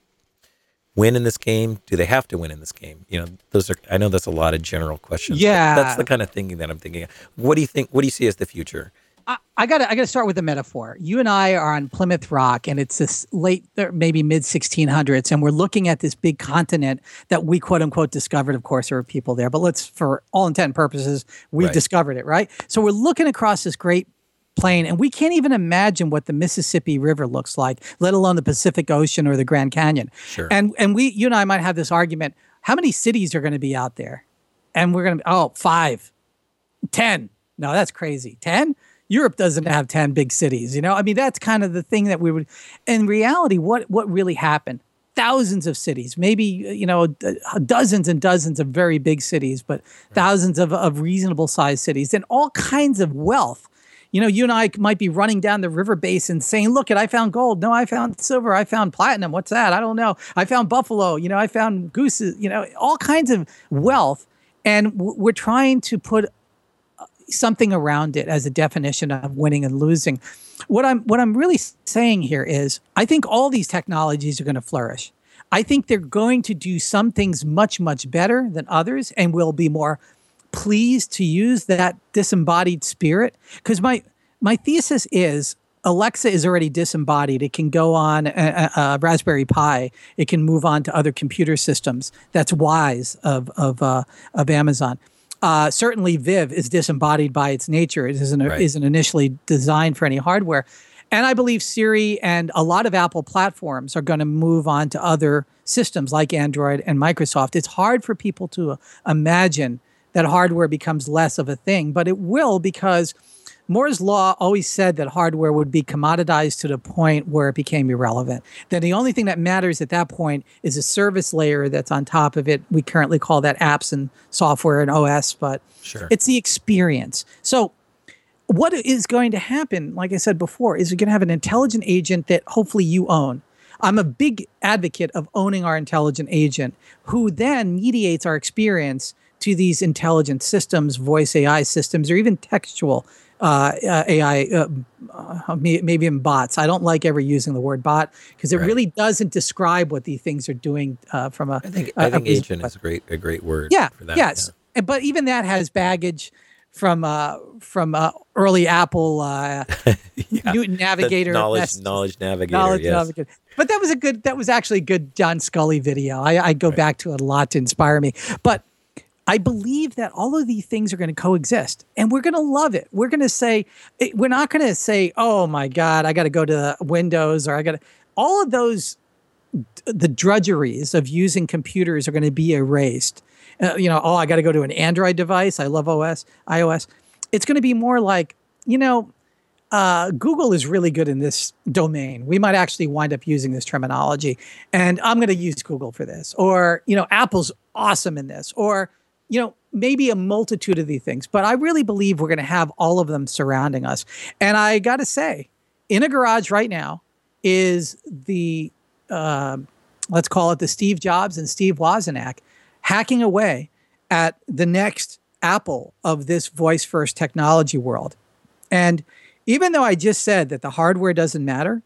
win in this game? Do they have to win in this game? You know, those are I know that's a lot of general questions. but Yeah. that's the kind of thinking that I'm thinking. What do you think? What do you see as the future? I, I gotta I gotta start with a metaphor. You and I are on Plymouth Rock, and it's this late, or maybe mid sixteen hundreds, and we're looking at this big continent that we quote unquote discovered. Of course, there were people there, but let's, for all intent and purposes, we've Right. discovered it, right? So we're looking across this great plain, and we can't even imagine what the Mississippi River looks like, let alone the Pacific Ocean or the Grand Canyon. Sure. And and we, you and I, might have this argument: how many cities are going to be out there? And we're going to, oh, five, ten. No, that's crazy. Ten. Europe doesn't have ten big cities, you know? I mean, that's kind of the thing that we would, in reality, what, what really happened? Thousands of cities, maybe, you know, d- dozens and dozens of very big cities, but thousands of, of reasonable sized cities and all kinds of wealth. You know, you and I might be running down the river basin saying, look, it, I found gold. No, I found silver. I found platinum. What's that? I don't know. I found buffalo. You know, I found gooses, you know, all kinds of wealth. And w- we're trying to put something around it as a definition of winning and losing. What I'm what I'm really saying here is I think all these technologies are going to flourish. I think they're going to do some things much, much better than others, and we'll be more pleased to use that disembodied spirit. Because my my thesis is Alexa is already disembodied. It can go on a, a, a Raspberry Pi. It can move on to other computer systems. That's wise of of uh, of Amazon. Uh, certainly, Viv is disembodied by its nature. It isn't, Right. isn't initially designed for any hardware. And I believe Siri and a lot of Apple platforms are going to move on to other systems like Android and Microsoft. It's hard for people to uh, imagine that hardware becomes less of a thing, but it will, because Moore's law always said that hardware would be commoditized to the point where it became irrelevant. Then the only thing that matters at that point is a service layer that's on top of it. We currently call that apps and software and O S, but Sure. it's the experience. So what is going to happen, like I said before, is you're going to have an intelligent agent that hopefully you own. I'm a big advocate of owning our intelligent agent, who then mediates our experience to these intelligent systems, voice A I systems, or even textual uh, uh, A I, uh, uh, may- maybe in bots. I don't like ever using the word bot because it Right. really doesn't describe what these things are doing uh, from a. I think a- I a think business agent is a great a great word. yeah, For that. yes, And- but even that has baggage from uh, from uh, early Apple uh, Yeah. Newton The Navigator knowledge messages. knowledge navigator. Knowledge yes. Navigator. But that was a good. That was actually a good John Scully video. I, I go Right. back to it a lot to inspire me. But I believe that all of these things are going to coexist, and we're going to love it. We're going to say, it, we're not going to say, "Oh my God, I got to go to Windows," or "I got to." All of those, the drudgeries of using computers are going to be erased. Uh, you know, oh, I got to go to an Android device. I love O S, iOS. It's going to be more like, you know, uh, Google is really good in this domain. We might actually wind up using this terminology, and I'm going to use Google for this. Or, you know, Apple's awesome in this. Or, you know, maybe a multitude of these things. But I really believe we're going to have all of them surrounding us. And I got to say, in a garage right now is the, uh, let's call it the Steve Jobs and Steve Wozniak hacking away at the next Apple of this voice-first technology world. And even though I just said that the hardware doesn't matter,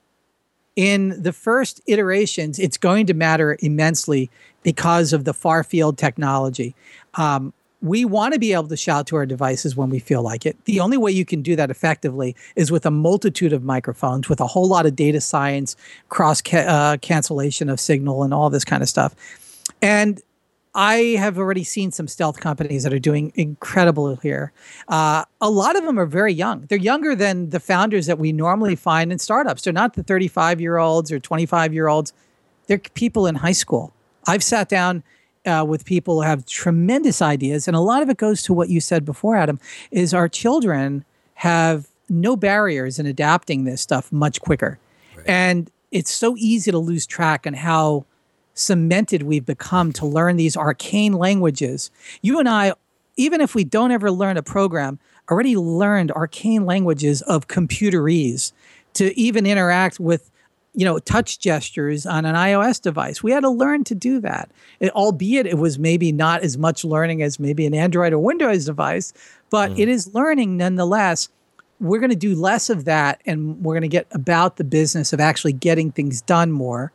in the first iterations, it's going to matter immensely because of the far field technology. Um, We want to be able to shout to our devices when we feel like it. The only way you can do that effectively is with a multitude of microphones, with a whole lot of data science, cross ca- uh, cancellation of signal, and all this kind of stuff. And I have already seen some stealth companies that are doing incredible here. Uh, a lot of them are very young. They're younger than the founders that we normally find in startups. They're not the thirty-five-year-olds or twenty-five-year-olds. They're people in high school. I've sat down Uh, with people who have tremendous ideas. And a lot of it goes to what you said before, Adam, is our children have no barriers in adapting this stuff much quicker. Right. And it's so easy to lose track on how cemented we've become to learn these arcane languages. You and I, even if we don't ever learn a program, already learned arcane languages of computerese to even interact with you know, touch gestures on an iOS device. We had to learn to do that, it, albeit it was maybe not as much learning as maybe an Android or Windows device, but mm. it is learning nonetheless. We're going to do less of that, and we're going to get about the business of actually getting things done more.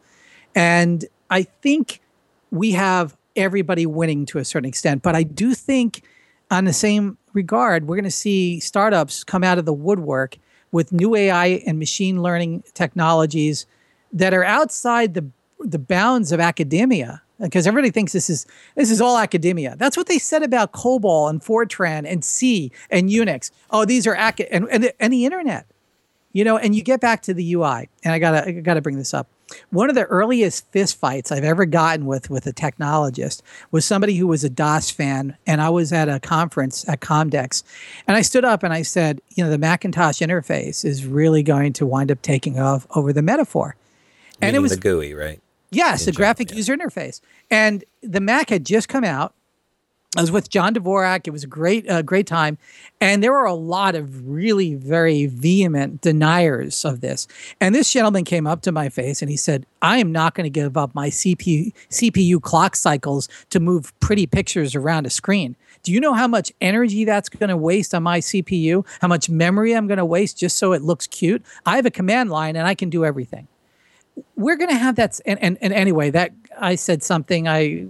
And I think we have everybody winning to a certain extent, but I do think on the same regard, we're going to see startups come out of the woodwork with new A I and machine learning technologies that are outside the the bounds of academia, because everybody thinks this is this is all academia. That's what they said about COBOL and Fortran and C and Unix. Oh, these are ac- and, and the, and the internet, you know. And you get back to the U I, and I gotta I gotta bring this up. One of the earliest fistfights I've ever gotten with with a technologist was somebody who was a DOS fan, and I was at a conference at Comdex, and I stood up and I said, you know, the Macintosh interface is really going to wind up taking off over the metaphor. And Meaning it was the G U I, right? Yes, In the graphic general, yeah. user interface. And the Mac had just come out. I was with John Dvorak. It was a great, uh, great time. And there were a lot of really very vehement deniers of this. And this gentleman came up to my face and he said, I am not going to give up my C P U, C P U clock cycles to move pretty pictures around a screen. Do you know how much energy that's going to waste on my C P U? How much memory I'm going to waste just so it looks cute? I have a command line and I can do everything. We're going to have that. And, and, and anyway, that I said something I...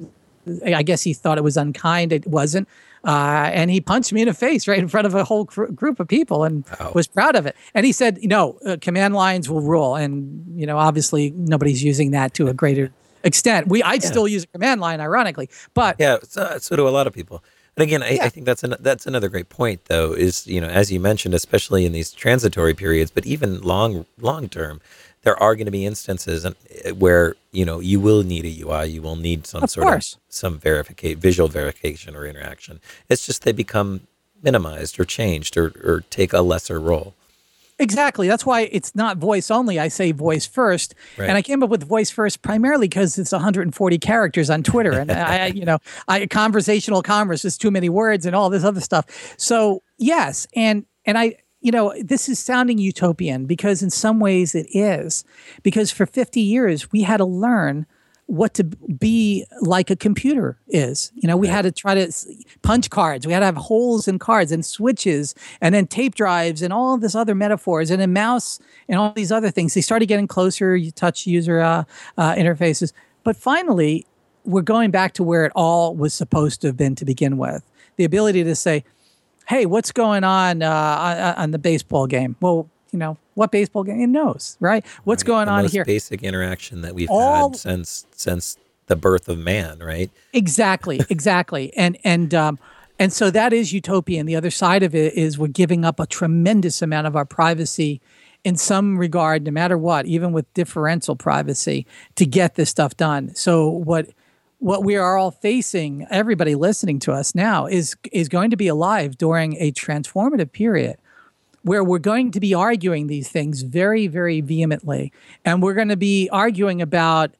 I guess he thought it was unkind. It wasn't. Uh, and he punched me in the face right in front of a whole cr- group of people and wow. was proud of it. And he said, you know, uh, command lines will rule. And, you know, obviously nobody's using that to a greater extent. We, I'd yeah. still use a command line, ironically. But yeah, so, so do a lot of people. And again, I, yeah. I think that's an, that's another great point, though, is, you know, as you mentioned, especially in these transitory periods, but even long, long term, there are going to be instances where, you know, you will need a U I, you will need some of sort course. of some verification, visual verification or interaction. It's just they become minimized or changed or, or take a lesser role. Exactly. That's why it's not voice only. I say voice first. Right. And I came up with voice first primarily because it's one hundred forty characters on Twitter. And I, you know, I conversational commerce is too many words and all this other stuff. So yes. And, and I, you know, this is sounding utopian because in some ways it is. Because for fifty years, we had to learn what to be like a computer is. You know, we had to try to punch cards. We had to have holes in cards and switches and then tape drives and all of this other metaphors and a mouse and all these other things. They started getting closer, you touch user uh, uh, interfaces. But finally, we're going back to where it all was supposed to have been to begin with. The ability to say, hey, what's going on uh, on the baseball game? Well, you know, what baseball game? It knows, right? What's right. going the on most here? Basic interaction that we've All, had since since the birth of man, right? Exactly, exactly. and and um, and so that is utopian. The other side of it is we're giving up a tremendous amount of our privacy in some regard, no matter what, even with differential privacy, to get this stuff done. So what what we are all facing, everybody listening to us now, is is going to be alive during a transformative period where we're going to be arguing these things very, very vehemently. And we're going to be arguing about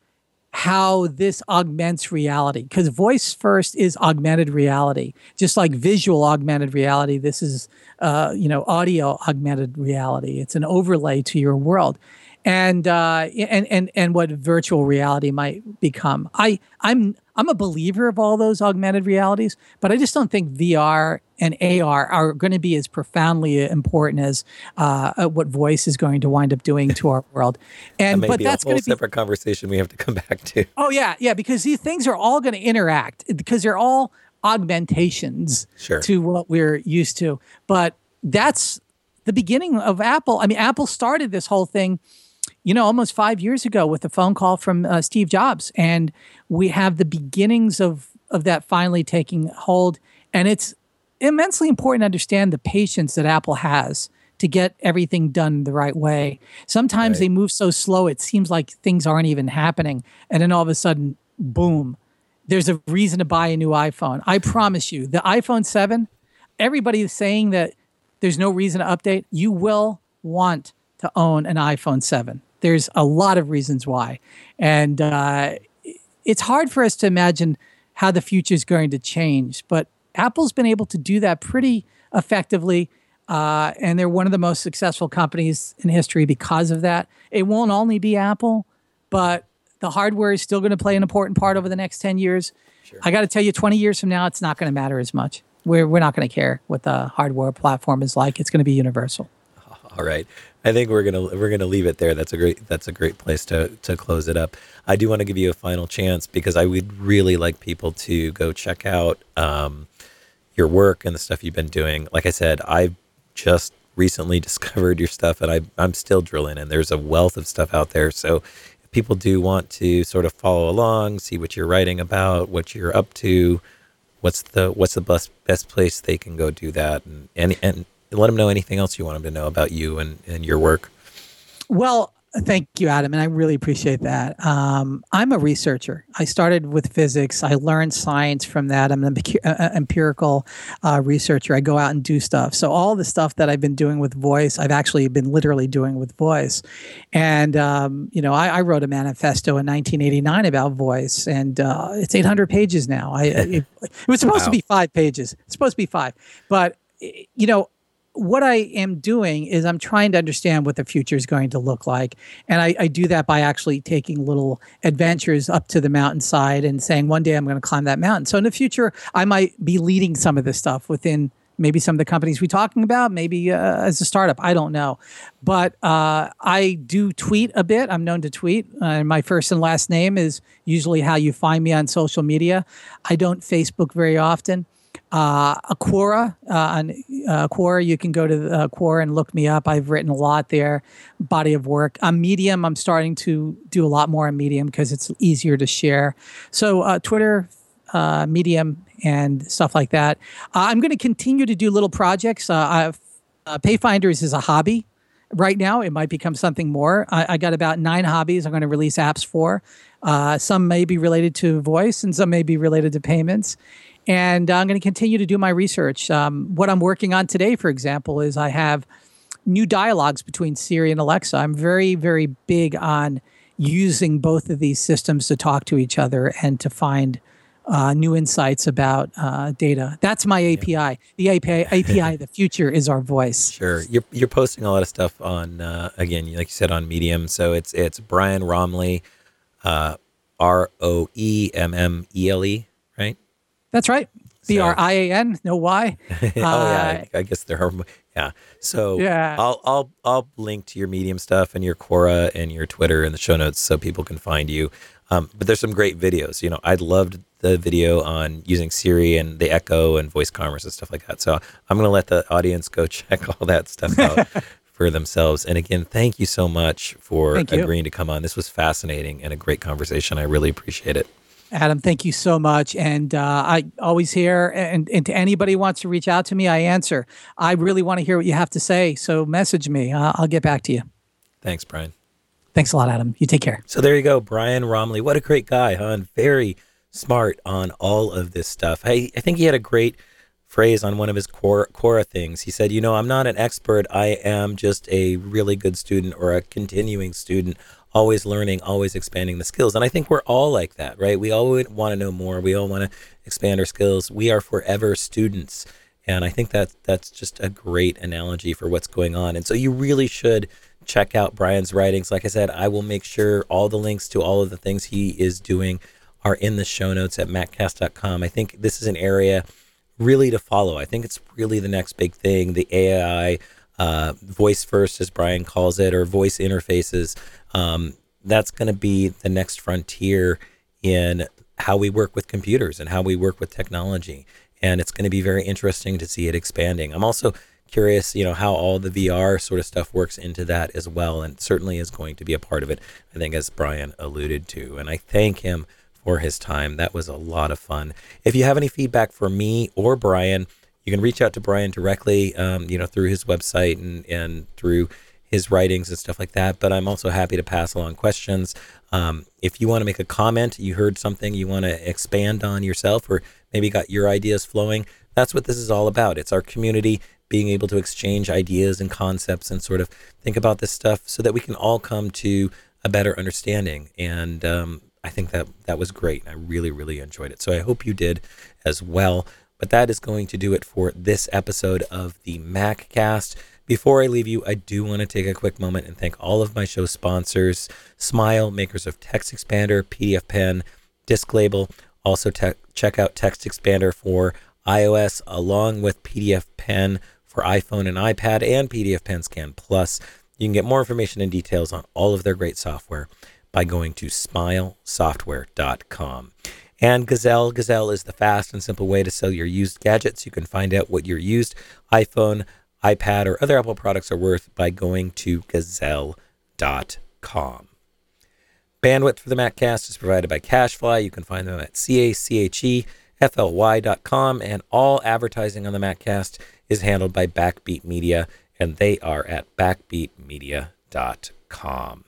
how this augments reality. Because voice first is augmented reality. Just like visual augmented reality, this is, uh, you know, audio augmented reality. It's an overlay to your world. And uh, and and and what virtual reality might become. I I'm I'm a believer of all those augmented realities, but I just don't think V R and A R are going to be as profoundly important as uh, what voice is going to wind up doing to our world. And that may but be that's a whole going to be separate conversation we have to come back to. Oh yeah, yeah, because these things are all going to interact because they're all augmentations Sure. to what we're used to. But that's the beginning of Apple. I mean, Apple started this whole thing, you know, almost five years ago with a phone call from uh, Steve Jobs. And we have the beginnings of, of that finally taking hold. And it's immensely important to understand the patience that Apple has to get everything done the right way. Sometimes Right. they move so slow, it seems like things aren't even happening. And then all of a sudden, boom, there's a reason to buy a new iPhone. I promise you, the iPhone seven, everybody is saying that there's no reason to update. You will want to own an iPhone seven. There's a lot of reasons why. And uh, it's hard for us to imagine how the future is going to change. But Apple's been able to do that pretty effectively. Uh, and they're one of the most successful companies in history because of that. It won't only be Apple, but the hardware is still going to play an important part over the next ten years. Sure. I got to tell you, twenty years from now, it's not going to matter as much. We're, we're not going to care what the hardware platform is like. It's going to be universal. All right. I think we're gonna we're gonna leave it there. That's a great that's a great place to to close it up. I do want to give you a final chance because I would really like people to go check out um, your work and the stuff you've been doing. Like I said, I've just recently discovered your stuff, and I I'm still drilling. And there's a wealth of stuff out there. So if people do want to sort of follow along, see what you're writing about, what you're up to, what's the what's the best best place they can go do that, and and and let them know anything else you want them to know about you and, and your work. Well, thank you, Adam, and I really appreciate that. Um, I'm a researcher. I started with physics. I learned science from that. I'm an empirical uh, researcher. I go out and do stuff. So all the stuff that I've been doing with voice, I've actually been literally doing with voice. And, um, you know, I, I wrote a manifesto in nineteen eighty-nine about voice, and uh, it's eight hundred pages now. I, it, it was supposed Wow. to be five pages. It's supposed to be five. But, you know, what I am doing is I'm trying to understand what the future is going to look like. And I, I do that by actually taking little adventures up to the mountainside and saying, one day I'm going to climb that mountain. So in the future, I might be leading some of this stuff within maybe some of the companies we're talking about, maybe uh, as a startup. I don't know. But uh, I do tweet a bit. I'm known to tweet. Uh, my first and last name is usually how you find me on social media. I don't Facebook very often. Uh, Quora, uh, on uh, Quora, you can go to uh, Quora and look me up. I've written a lot there, body of work. On Medium, I'm starting to do a lot more on Medium because it's easier to share. So uh, Twitter, uh, Medium, and stuff like that. Uh, I'm going to continue to do little projects. Uh, I've, uh, Payfinders is a hobby. Right now, it might become something more. I, I got about nine hobbies I'm going to release apps for. Uh, some may be related to voice, and some may be related to payments. And I'm going to continue to do my research. Um, what I'm working on today, for example, is I have new dialogues between Siri and Alexa. I'm very, very big on using both of these systems to talk to each other and to find uh, new insights about uh, data. That's my A P I. The A P I, A P I of the future is our voice. Sure. You're you're posting a lot of stuff on uh, again, like you said, on Medium. So it's it's Brian Roemmele, uh, R O E M M E L E, right? That's right. B R I A N, no Y. oh yeah, I, I guess there are. Yeah. So Yeah. I'll I'll I'll link to your Medium stuff and your Quora and your Twitter in the show notes so people can find you. Um, but there's some great videos. You know, I loved the video on using Siri and the Echo and voice commerce and stuff like that. So I'm going to let the audience go check all that stuff out for themselves. And again, thank you so much for Thank you. agreeing to come on. This was fascinating and a great conversation. I really appreciate it. Adam, thank you so much. And uh, I always hear, and, and to anybody who wants to reach out to me, I answer. I really want to hear what you have to say. So message me. Uh, I'll get back to you. Thanks, Brian. Thanks a lot, Adam. You take care. So there you go. Brian Roemmele. What a great guy, huh? And very smart on all of this stuff. I, I think he had a great phrase on one of his Quora, Quora things. He said, you know, I'm not an expert. I am just a really good student or a continuing student, always learning, always expanding the skills. And I think we're all like that, right? We all want to know more. We all want to expand our skills. We are forever students. And I think that that's just a great analogy for what's going on. And so you really should check out Brian's writings. Like I said, I will make sure all the links to all of the things he is doing are in the show notes at maccast dot com. I think this is an area really to follow. I think it's really the next big thing, the A I, uh, voice first, as Brian calls it, or voice interfaces. Um, that's going to be the next frontier in how we work with computers and how we work with technology. And it's going to be very interesting to see it expanding. I'm also curious, you know, how all the V R sort of stuff works into that as well. And certainly is going to be a part of it, I think, as Brian alluded to. And I thank him for his time. That was a lot of fun. If you have any feedback for me or Brian, you can reach out to Brian directly, um, you know, through his website and, and through his writings and stuff like that. But I'm also happy to pass along questions. Um, if you want to make a comment, you heard something you want to expand on yourself, or maybe got your ideas flowing, that's what this is all about. It's our community being able to exchange ideas and concepts and sort of think about this stuff so that we can all come to a better understanding. And um, I think that that was great. I really, really enjoyed it. So I hope you did as well. But that is going to do it for this episode of the MacCast. Before I leave you, I do want to take a quick moment and thank all of my show sponsors: Smile, makers of Text Expander, P D F Pen, Disc Label. Also te- check out Text Expander for iOS, along with P D F Pen for iPhone and iPad, and P D F Pen Scan Plus. You can get more information and details on all of their great software by going to smile software dot com. And Gazelle. Gazelle is the fast and simple way to sell your used gadgets. You can find out what your used iPhone, iPad, or other Apple products are worth by going to gazelle dot com. Bandwidth for the MacCast is provided by CacheFly. You can find them at C A C H E F L Y dot com, and all advertising on the MacCast is handled by Backbeat Media, and they are at backbeat media dot com.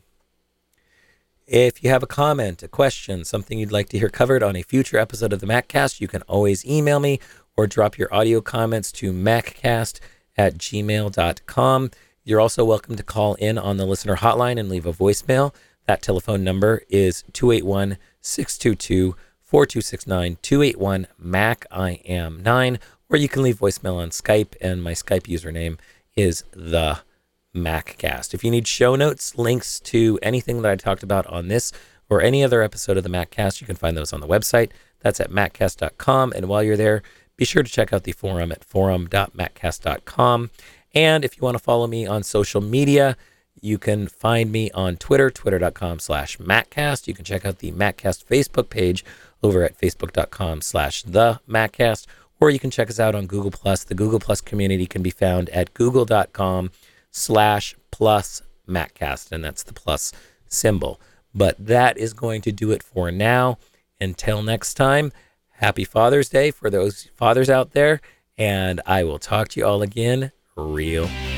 If you have a comment, a question, something you'd like to hear covered on a future episode of the MacCast, you can always email me or drop your audio comments to maccast at gmail dot com. You're also welcome to call in on the listener hotline and leave a voicemail. That telephone number is two eight one, six two two, four two six nine, two eight one, M A C I am nine, or you can leave voicemail on Skype, and my Skype username is the MacCast. If you need show notes, links to anything that I talked about on this or any other episode of the MacCast, you can find those on the website. That's at maccast dot com. And while you're there, be sure to check out the forum at forum dot maccast dot com. And if you want to follow me on social media, you can find me on Twitter, twitter dot com slash MacCast. You can check out the MacCast Facebook page over at facebook dot com slash the MacCast, or you can check us out on Google Plus. The Google Plus community can be found at google dot com slash plus MacCast, and that's the plus symbol. But that is going to do it for now. Until next time, happy Father's Day for those fathers out there, and I will talk to you all again real